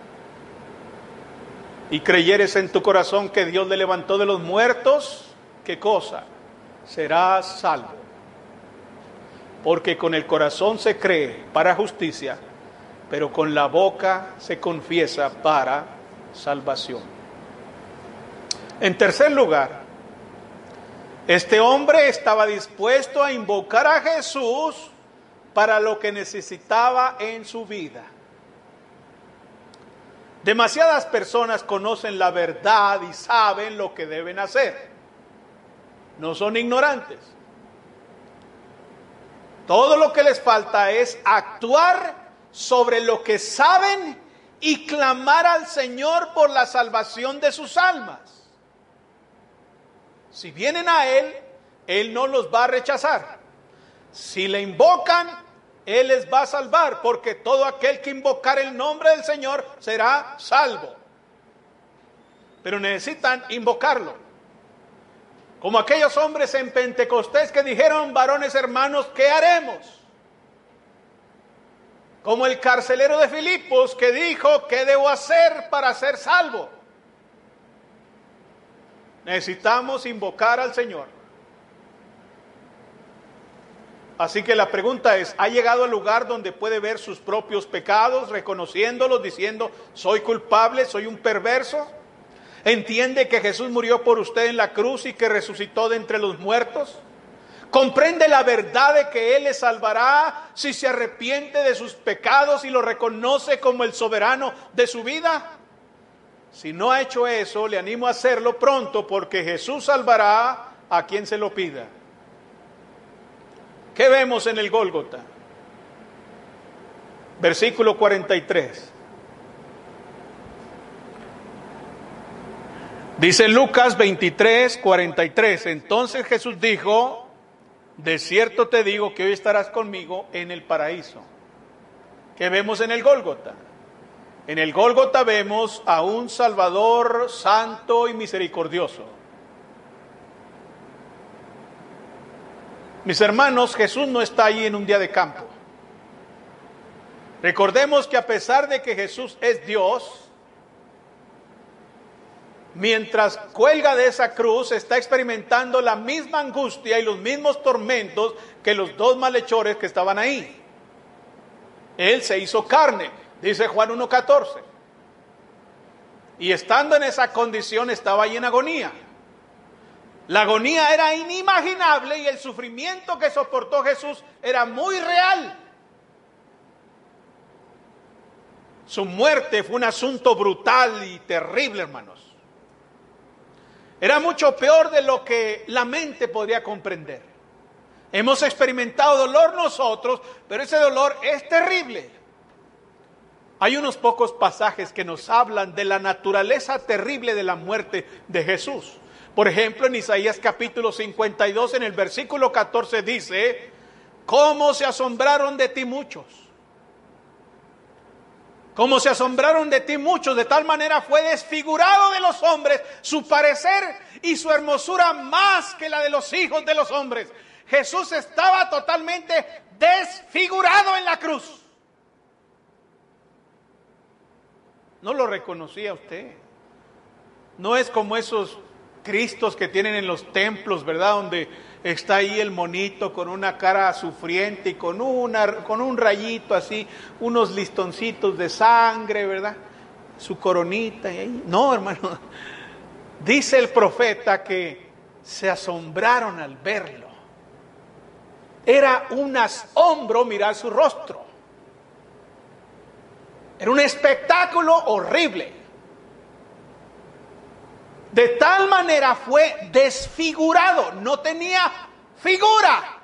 y creyeres en tu corazón que Dios le levantó de los muertos, ¿qué cosa? Serás salvo. Porque con el corazón se cree para justicia, pero con la boca se confiesa para salvación. En tercer lugar, este hombre estaba dispuesto a invocar a Jesús para lo que necesitaba en su vida. Demasiadas personas conocen la verdad y saben lo que deben hacer. No son ignorantes. Todo lo que les falta es actuar sobre lo que saben y clamar al Señor por la salvación de sus almas. Si vienen a Él, Él no los va a rechazar. Si le invocan, Él les va a salvar, porque todo aquel que invocar el nombre del Señor será salvo. Pero necesitan invocarlo. Como aquellos hombres en Pentecostés que dijeron: varones hermanos, ¿qué haremos? Como el carcelero de Filipos que dijo: ¿qué debo hacer para ser salvo? Necesitamos invocar al Señor. Así que la pregunta es: ¿ha llegado al lugar donde puede ver sus propios pecados, reconociéndolos, diciendo: soy culpable, soy un perverso? ¿Entiende que Jesús murió por usted en la cruz y que resucitó de entre los muertos? ¿Comprende la verdad de que Él le salvará si se arrepiente de sus pecados y lo reconoce como el soberano de su vida? Si no ha hecho eso, le animo a hacerlo pronto, porque Jesús salvará a quien se lo pida. ¿Qué vemos en el Gólgota? Versículo cuarenta y tres. Dice Lucas veintitrés, cuarenta y tres. Entonces Jesús dijo: de cierto te digo que hoy estarás conmigo en el paraíso. ¿Qué vemos en el Gólgota? En el Gólgota vemos a un Salvador santo y misericordioso. Mis hermanos, Jesús no está ahí en un día de campo. Recordemos que a pesar de que Jesús es Dios, mientras cuelga de esa cruz, está experimentando la misma angustia y los mismos tormentos que los dos malhechores que estaban ahí. Él se hizo carne, dice Juan uno catorce. Y estando en esa condición, estaba ahí en agonía. La agonía era inimaginable y el sufrimiento que soportó Jesús era muy real. Su muerte fue un asunto brutal y terrible, hermanos. Era mucho peor de lo que la mente podría comprender. Hemos experimentado dolor nosotros, pero ese dolor es terrible. Hay unos pocos pasajes que nos hablan de la naturaleza terrible de la muerte de Jesús. Por ejemplo, en Isaías capítulo cincuenta y dos, en el versículo catorce dice: ¿cómo se asombraron de ti muchos? Como se asombraron de ti muchos, de tal manera fue desfigurado de los hombres su parecer y su hermosura más que la de los hijos de los hombres. Jesús estaba totalmente desfigurado en la cruz. ¿No lo reconocía usted? No es como esos Cristos que tienen en los templos, ¿verdad? Donde está ahí el monito con una cara sufriente y con, una, con un rayito así, unos listoncitos de sangre, ¿verdad? Su coronita y ahí. No, hermano. Dice el profeta que se asombraron al verlo. Era un asombro mirar su rostro. Era un espectáculo horrible. De tal manera fue desfigurado, no tenía figura.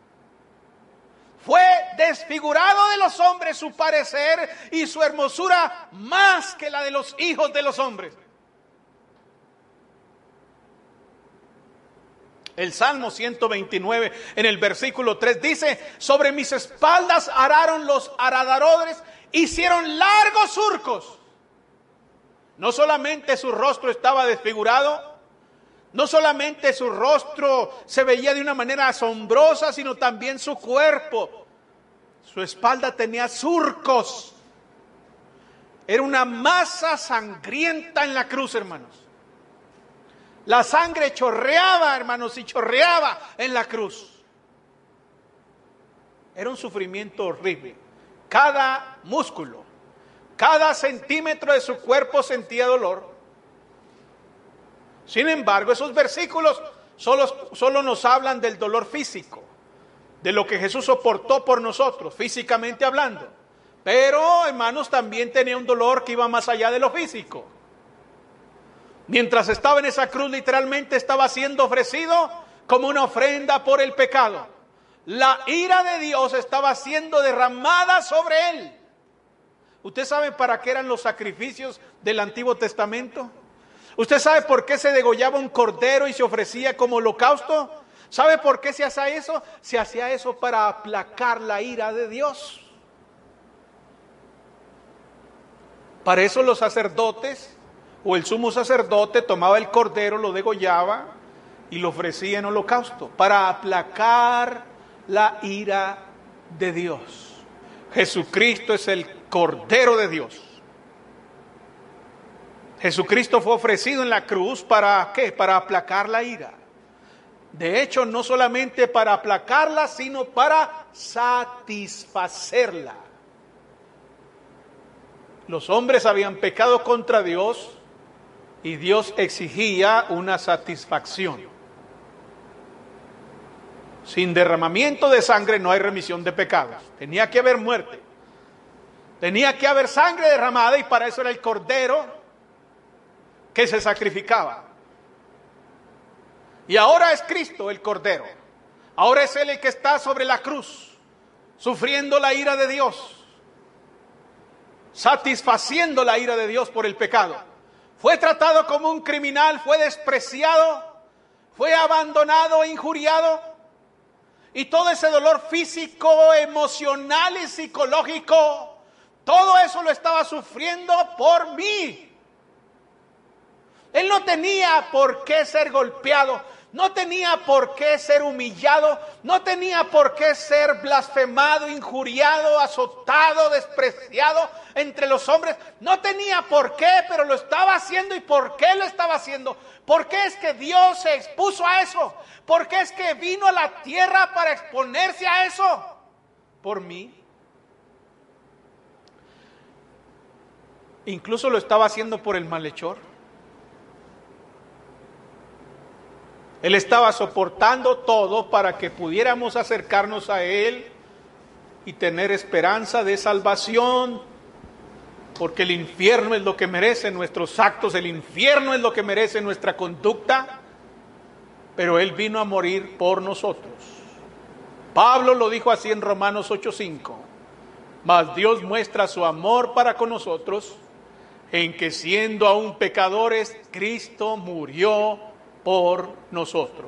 Fue desfigurado de los hombres su parecer y su hermosura más que la de los hijos de los hombres. El Salmo ciento veintinueve en el versículo tres dice: sobre mis espaldas araron los aradadores, hicieron largos surcos. No solamente su rostro estaba desfigurado, no solamente su rostro se veía de una manera asombrosa, sino también su cuerpo. Su espalda tenía surcos. Era una masa sangrienta en la cruz, hermanos. La sangre chorreaba, hermanos, y chorreaba en la cruz. Era un sufrimiento horrible. cada músculo, cada centímetro de su cuerpo sentía dolor. Sin embargo, esos versículos solo, solo nos hablan del dolor físico, de lo que Jesús soportó por nosotros, físicamente hablando. Pero, hermanos, también tenía un dolor que iba más allá de lo físico. Mientras estaba en esa cruz, literalmente estaba siendo ofrecido como una ofrenda por el pecado. La ira de Dios estaba siendo derramada sobre él. ¿Usted sabe para qué eran los sacrificios del Antiguo Testamento? ¿Usted sabe por qué se degollaba un cordero y se ofrecía como holocausto? ¿Sabe por qué se hacía eso? Se hacía eso para aplacar la ira de Dios. Para eso los sacerdotes o el sumo sacerdote tomaba el cordero, lo degollaba y lo ofrecía en holocausto para aplacar la ira de Dios. Jesucristo es el Cordero de Dios. Jesucristo fue ofrecido en la cruz para ¿qué? Para aplacar la ira. De hecho, no solamente para aplacarla, sino para satisfacerla. Los hombres habían pecado contra Dios y Dios exigía una satisfacción. Sin derramamiento de sangre no hay remisión de pecados. Tenía que haber muerte. Tenía que haber sangre derramada y para eso era el cordero que se sacrificaba. Y ahora es Cristo el cordero. Ahora es Él el que está sobre la cruz, sufriendo la ira de Dios, satisfaciendo la ira de Dios por el pecado. Fue tratado como un criminal, fue despreciado, fue abandonado e injuriado. Y todo ese dolor físico, emocional y psicológico, todo eso lo estaba sufriendo por mí. Él no tenía por qué ser golpeado, no tenía por qué ser humillado, no tenía por qué ser blasfemado, injuriado, azotado, despreciado entre los hombres. No tenía por qué, pero lo estaba haciendo. ¿Y por qué lo estaba haciendo? ¿Por qué es que Dios se expuso a eso? ¿Por qué es que vino a la tierra para exponerse a eso? Por mí. Incluso lo estaba haciendo por el malhechor. Él estaba soportando todo para que pudiéramos acercarnos a Él y tener esperanza de salvación, porque el infierno es lo que merecen nuestros actos, el infierno es lo que merece nuestra conducta, pero Él vino a morir por nosotros. Pablo lo dijo así en Romanos ocho cinco, mas Dios muestra su amor para con nosotros, en que siendo aún pecadores, Cristo murió por nosotros.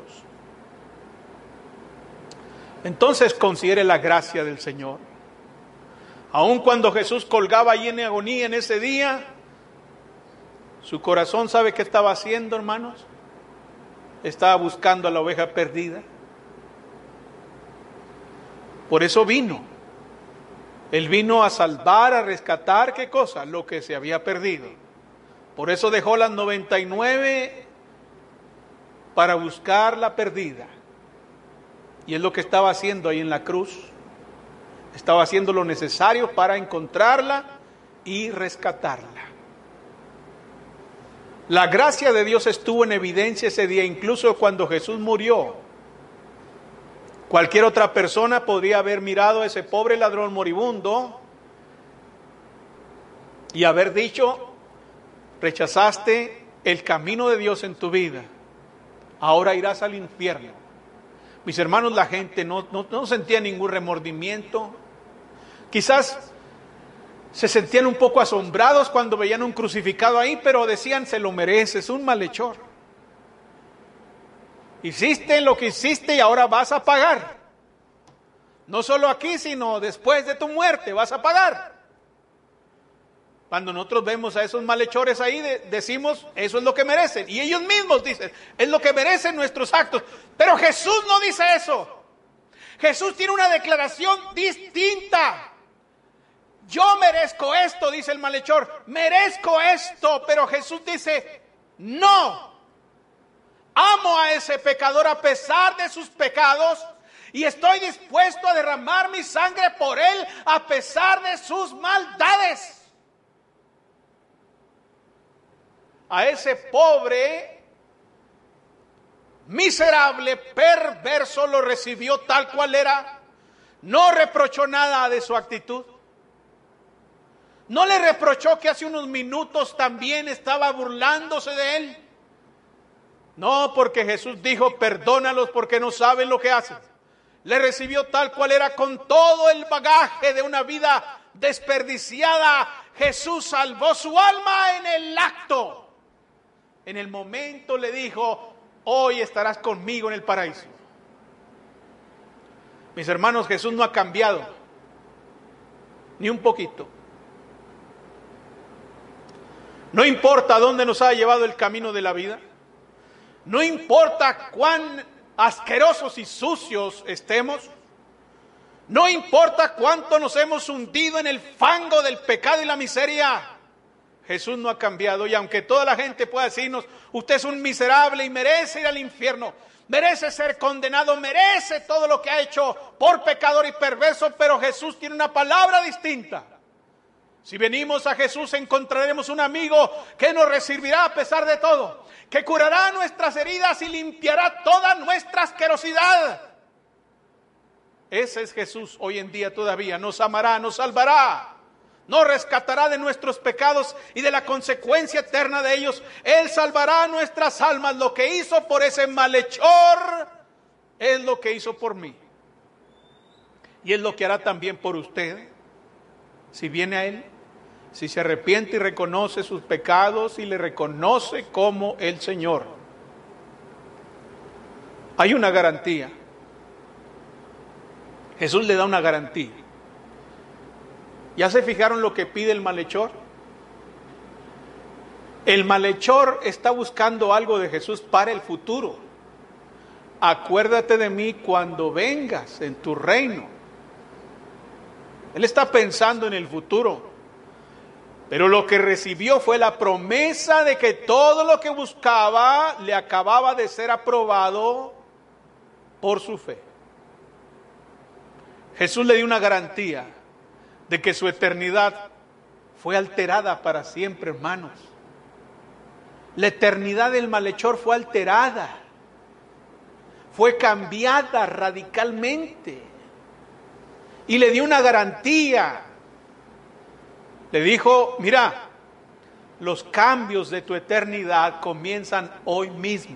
Entonces considere la gracia del Señor. Aun cuando Jesús colgaba allí en agonía en ese día, su corazón, ¿sabe qué estaba haciendo, hermanos? Estaba buscando a la oveja perdida. Por eso vino. Él vino a salvar, a rescatar, ¿qué cosa? Lo que se había perdido. Por eso dejó las noventa y nueve para buscar la perdida. Y es lo que estaba haciendo ahí en la cruz. Estaba haciendo lo necesario para encontrarla y rescatarla. La gracia de Dios estuvo en evidencia ese día, incluso cuando Jesús murió. Cualquier otra persona podría haber mirado a ese pobre ladrón moribundo y haber dicho: rechazaste el camino de Dios en tu vida, ahora irás al infierno. Mis hermanos, la gente no, no, no sentía ningún remordimiento. Quizás se sentían un poco asombrados cuando veían un crucificado ahí, pero decían: se lo mereces, un malhechor. Hiciste lo que hiciste y ahora vas a pagar. No solo aquí, sino después de tu muerte vas a pagar. Cuando nosotros vemos a esos malhechores ahí, de, decimos: eso es lo que merecen. Y ellos mismos dicen: es lo que merecen nuestros actos. Pero Jesús no dice eso. Jesús tiene una declaración distinta. Yo merezco esto, dice el malhechor. Merezco esto. Pero Jesús dice: no. Amo a ese pecador a pesar de sus pecados. y estoy dispuesto a derramar mi sangre por él a pesar de sus maldades. A ese pobre, miserable, perverso lo recibió tal cual era. No reprochó nada de su actitud. No le reprochó que hace unos minutos también estaba burlándose de él. No, porque Jesús dijo, perdónalos porque no saben lo que hacen. Le recibió tal cual era, con todo el bagaje de una vida desperdiciada. Jesús salvó su alma en el acto. En el momento le dijo, hoy estarás conmigo en el paraíso. Mis hermanos, Jesús no ha cambiado, ni un poquito. No importa dónde nos ha llevado el camino de la vida. No importa cuán asquerosos y sucios estemos. No importa cuánto nos hemos hundido en el fango del pecado y la miseria. Jesús no ha cambiado, y aunque toda la gente pueda decirnos, usted es un miserable y merece ir al infierno, merece ser condenado, merece todo lo que ha hecho por pecador y perverso, pero Jesús tiene una palabra distinta. Si venimos a Jesús encontraremos un amigo que nos recibirá a pesar de todo, que curará nuestras heridas y limpiará toda nuestra asquerosidad. Ese es Jesús hoy en día todavía. Nos amará, nos salvará, nos rescatará de nuestros pecados y de la consecuencia eterna de ellos. Él salvará nuestras almas. Lo que hizo por ese malhechor es lo que hizo por mí. Y es lo que hará también por usted, si viene a Él, si se arrepiente y reconoce sus pecados y le reconoce como el Señor. Hay una garantía. Jesús le da una garantía. ¿Ya se fijaron lo que pide el malhechor? El malhechor está buscando algo de Jesús para el futuro. Acuérdate de mí cuando vengas en tu reino. Él está pensando en el futuro. Pero lo que recibió fue la promesa de que todo lo que buscaba le acababa de ser aprobado por su fe. Jesús le dio una garantía de que su eternidad fue alterada para siempre, hermanos. La eternidad del malhechor fue alterada, fue cambiada radicalmente. Y le dio una garantía. Le dijo, mira, los cambios de tu eternidad comienzan hoy mismo.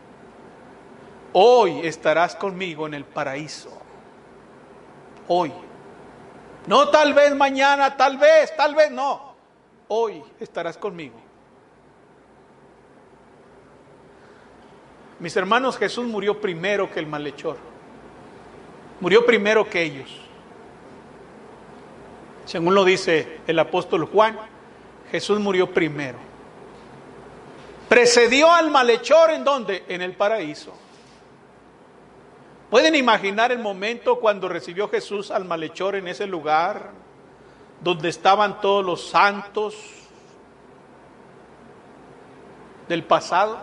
Hoy estarás conmigo en el paraíso. Hoy. No tal vez mañana, tal vez, tal vez no. Hoy estarás conmigo. Mis hermanos, Jesús murió primero que el malhechor. Murió primero que ellos. Según lo dice el apóstol Juan, Jesús murió primero. Precedió al malhechor, ¿en dónde? En el paraíso. ¿Pueden imaginar el momento cuando recibió Jesús al malhechor en ese lugar donde estaban todos los santos del pasado?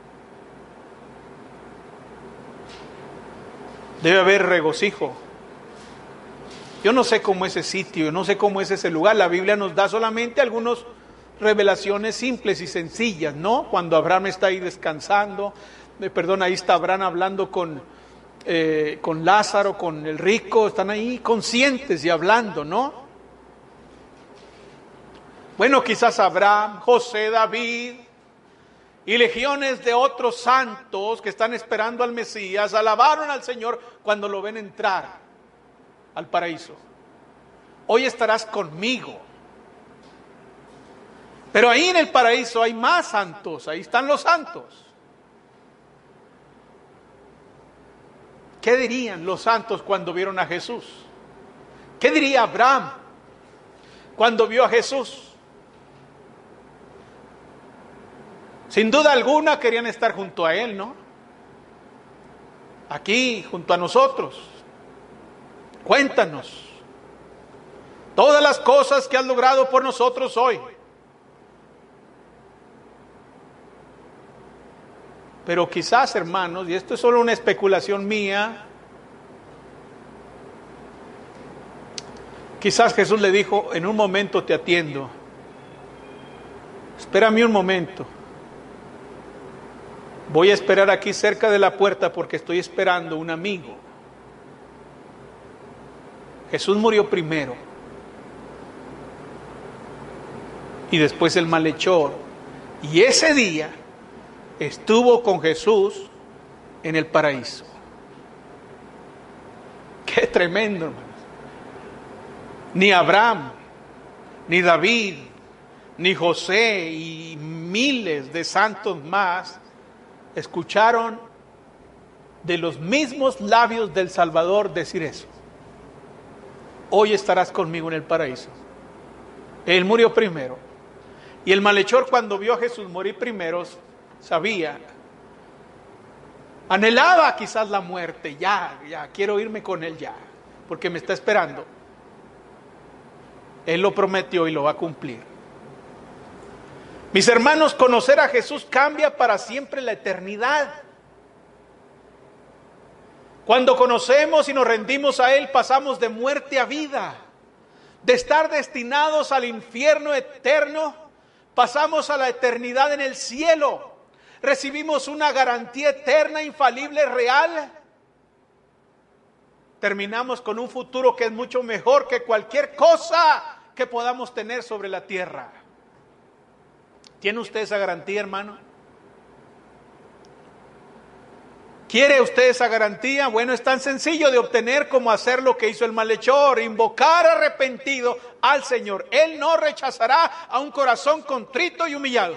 Debe haber regocijo. Yo no sé cómo es ese sitio, no sé cómo es ese lugar. La Biblia nos da solamente algunas revelaciones simples y sencillas, ¿no? Cuando Abraham está ahí descansando, eh, perdón, ahí está Abraham hablando con, eh, con Lázaro, con el rico, están ahí conscientes y hablando, ¿no? Bueno, quizás Abraham, José, David y legiones de otros santos que están esperando al Mesías alabaron al Señor cuando lo ven entrar al paraíso. Hoy estarás conmigo. Pero ahí en el paraíso hay más santos, ahí están los santos. ¿Qué dirían los santos cuando vieron a Jesús? ¿Qué diría Abraham cuando vio a Jesús? Sin duda alguna querían estar junto a Él, ¿no? Aquí, junto a nosotros. Cuéntanos todas las cosas que has logrado por nosotros hoy. Pero quizás, hermanos, y esto es solo una especulación mía, Quizás Jesús le dijo, en un momento te atiendo. Espérame un momento. Voy a esperar aquí cerca de la puerta porque estoy esperando un amigo. Jesús murió primero. Y después el malhechor. Y ese día estuvo con Jesús en el paraíso. Qué tremendo, hermanos. Ni Abraham, ni David, ni José y miles de santos más escucharon de los mismos labios del Salvador decir eso. Hoy estarás conmigo en el paraíso. Él murió primero. Y el malhechor, cuando vio a Jesús morir primero, sabía, anhelaba quizás la muerte. Ya, ya, quiero irme con él ya, porque me está esperando. Él lo prometió y lo va a cumplir. Mis hermanos, conocer a Jesús cambia para siempre la eternidad. Cuando conocemos y nos rendimos a Él, pasamos de muerte a vida. De estar destinados al infierno eterno, pasamos a la eternidad en el cielo. Recibimos una garantía eterna, infalible, real. Terminamos con un futuro que es mucho mejor que cualquier cosa que podamos tener sobre la tierra. ¿Tiene usted esa garantía, hermano? ¿Quiere usted esa garantía? Bueno, es tan sencillo de obtener como hacer lo que hizo el malhechor, invocar arrepentido al Señor. Él no rechazará a un corazón contrito y humillado.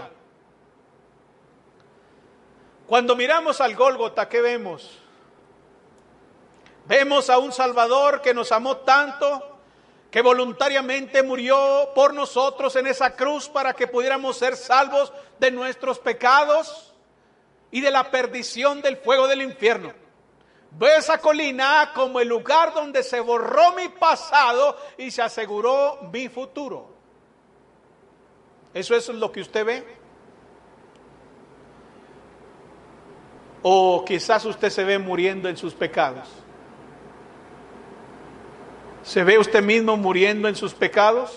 Cuando miramos al Gólgota, ¿qué vemos? Vemos a un Salvador que nos amó tanto, que voluntariamente murió por nosotros en esa cruz para que pudiéramos ser salvos de nuestros pecados y de la perdición del fuego del infierno. Veo esa colina como el lugar donde se borró mi pasado y se aseguró mi futuro. ¿Eso es lo que usted ve? O quizás usted se ve muriendo en sus pecados. ¿Se ve usted mismo muriendo en sus pecados?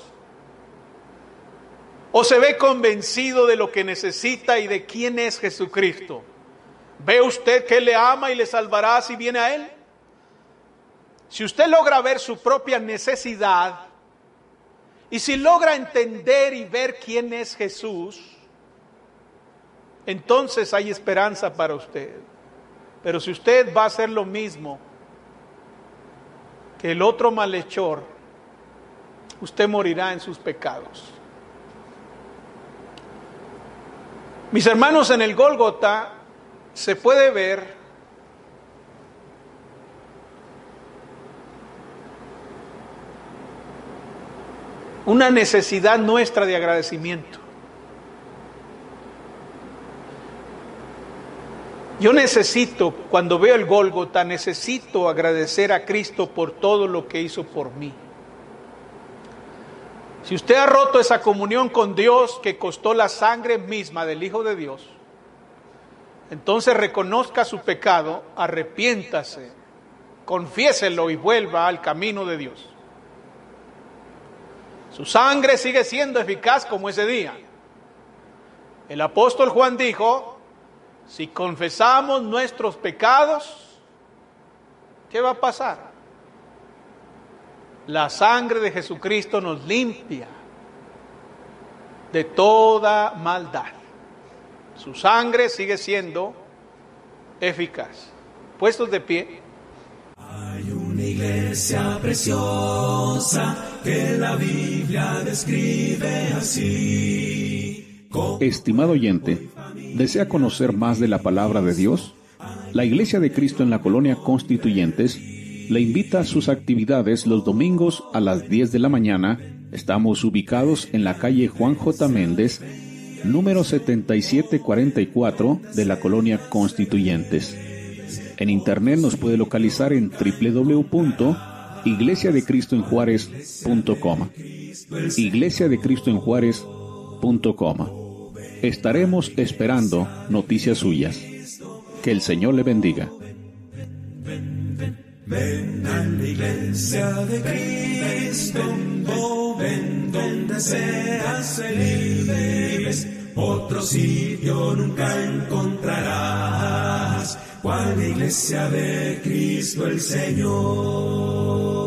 ¿O se ve convencido de lo que necesita y de quién es Jesucristo? ¿Ve usted que Él le ama y le salvará si viene a Él? Si usted logra ver su propia necesidad y si logra entender y ver quién es Jesús, entonces hay esperanza para usted. Pero si usted va a hacer lo mismo que el otro malhechor, usted morirá en sus pecados. Mis hermanos, en el Gólgota se puede ver una necesidad nuestra de agradecimiento. Yo necesito, cuando veo el Gólgota, necesito agradecer a Cristo por todo lo que hizo por mí. Si usted ha roto esa comunión con Dios que costó la sangre misma del Hijo de Dios, entonces reconozca su pecado, arrepiéntase, confiéselo y vuelva al camino de Dios. Su sangre sigue siendo eficaz como ese día. El apóstol Juan dijo, si confesamos nuestros pecados, ¿qué va a pasar? La sangre de Jesucristo nos limpia de toda maldad. Su sangre sigue siendo eficaz. Puestos de pie. Hay una iglesia preciosa que la Biblia describe así. Estimado oyente, ¿desea conocer más de la palabra de Dios? La Iglesia de Cristo en la Colonia Constituyentes le invita a sus actividades los domingos a las diez de la mañana. Estamos ubicados en la calle Juan J. Méndez, número setenta y siete cuarenta y cuatro de la Colonia Constituyentes. En internet nos puede localizar en doble u doble u doble u punto iglesia de cristo en juárez punto com. iglesia de cristo en juárez punto com. Estaremos esperando noticias suyas. Que el Señor le bendiga. Ven a la iglesia de Cristo, oh, ven donde seas feliz. Otro sitio nunca encontrarás, cual la iglesia de Cristo el Señor.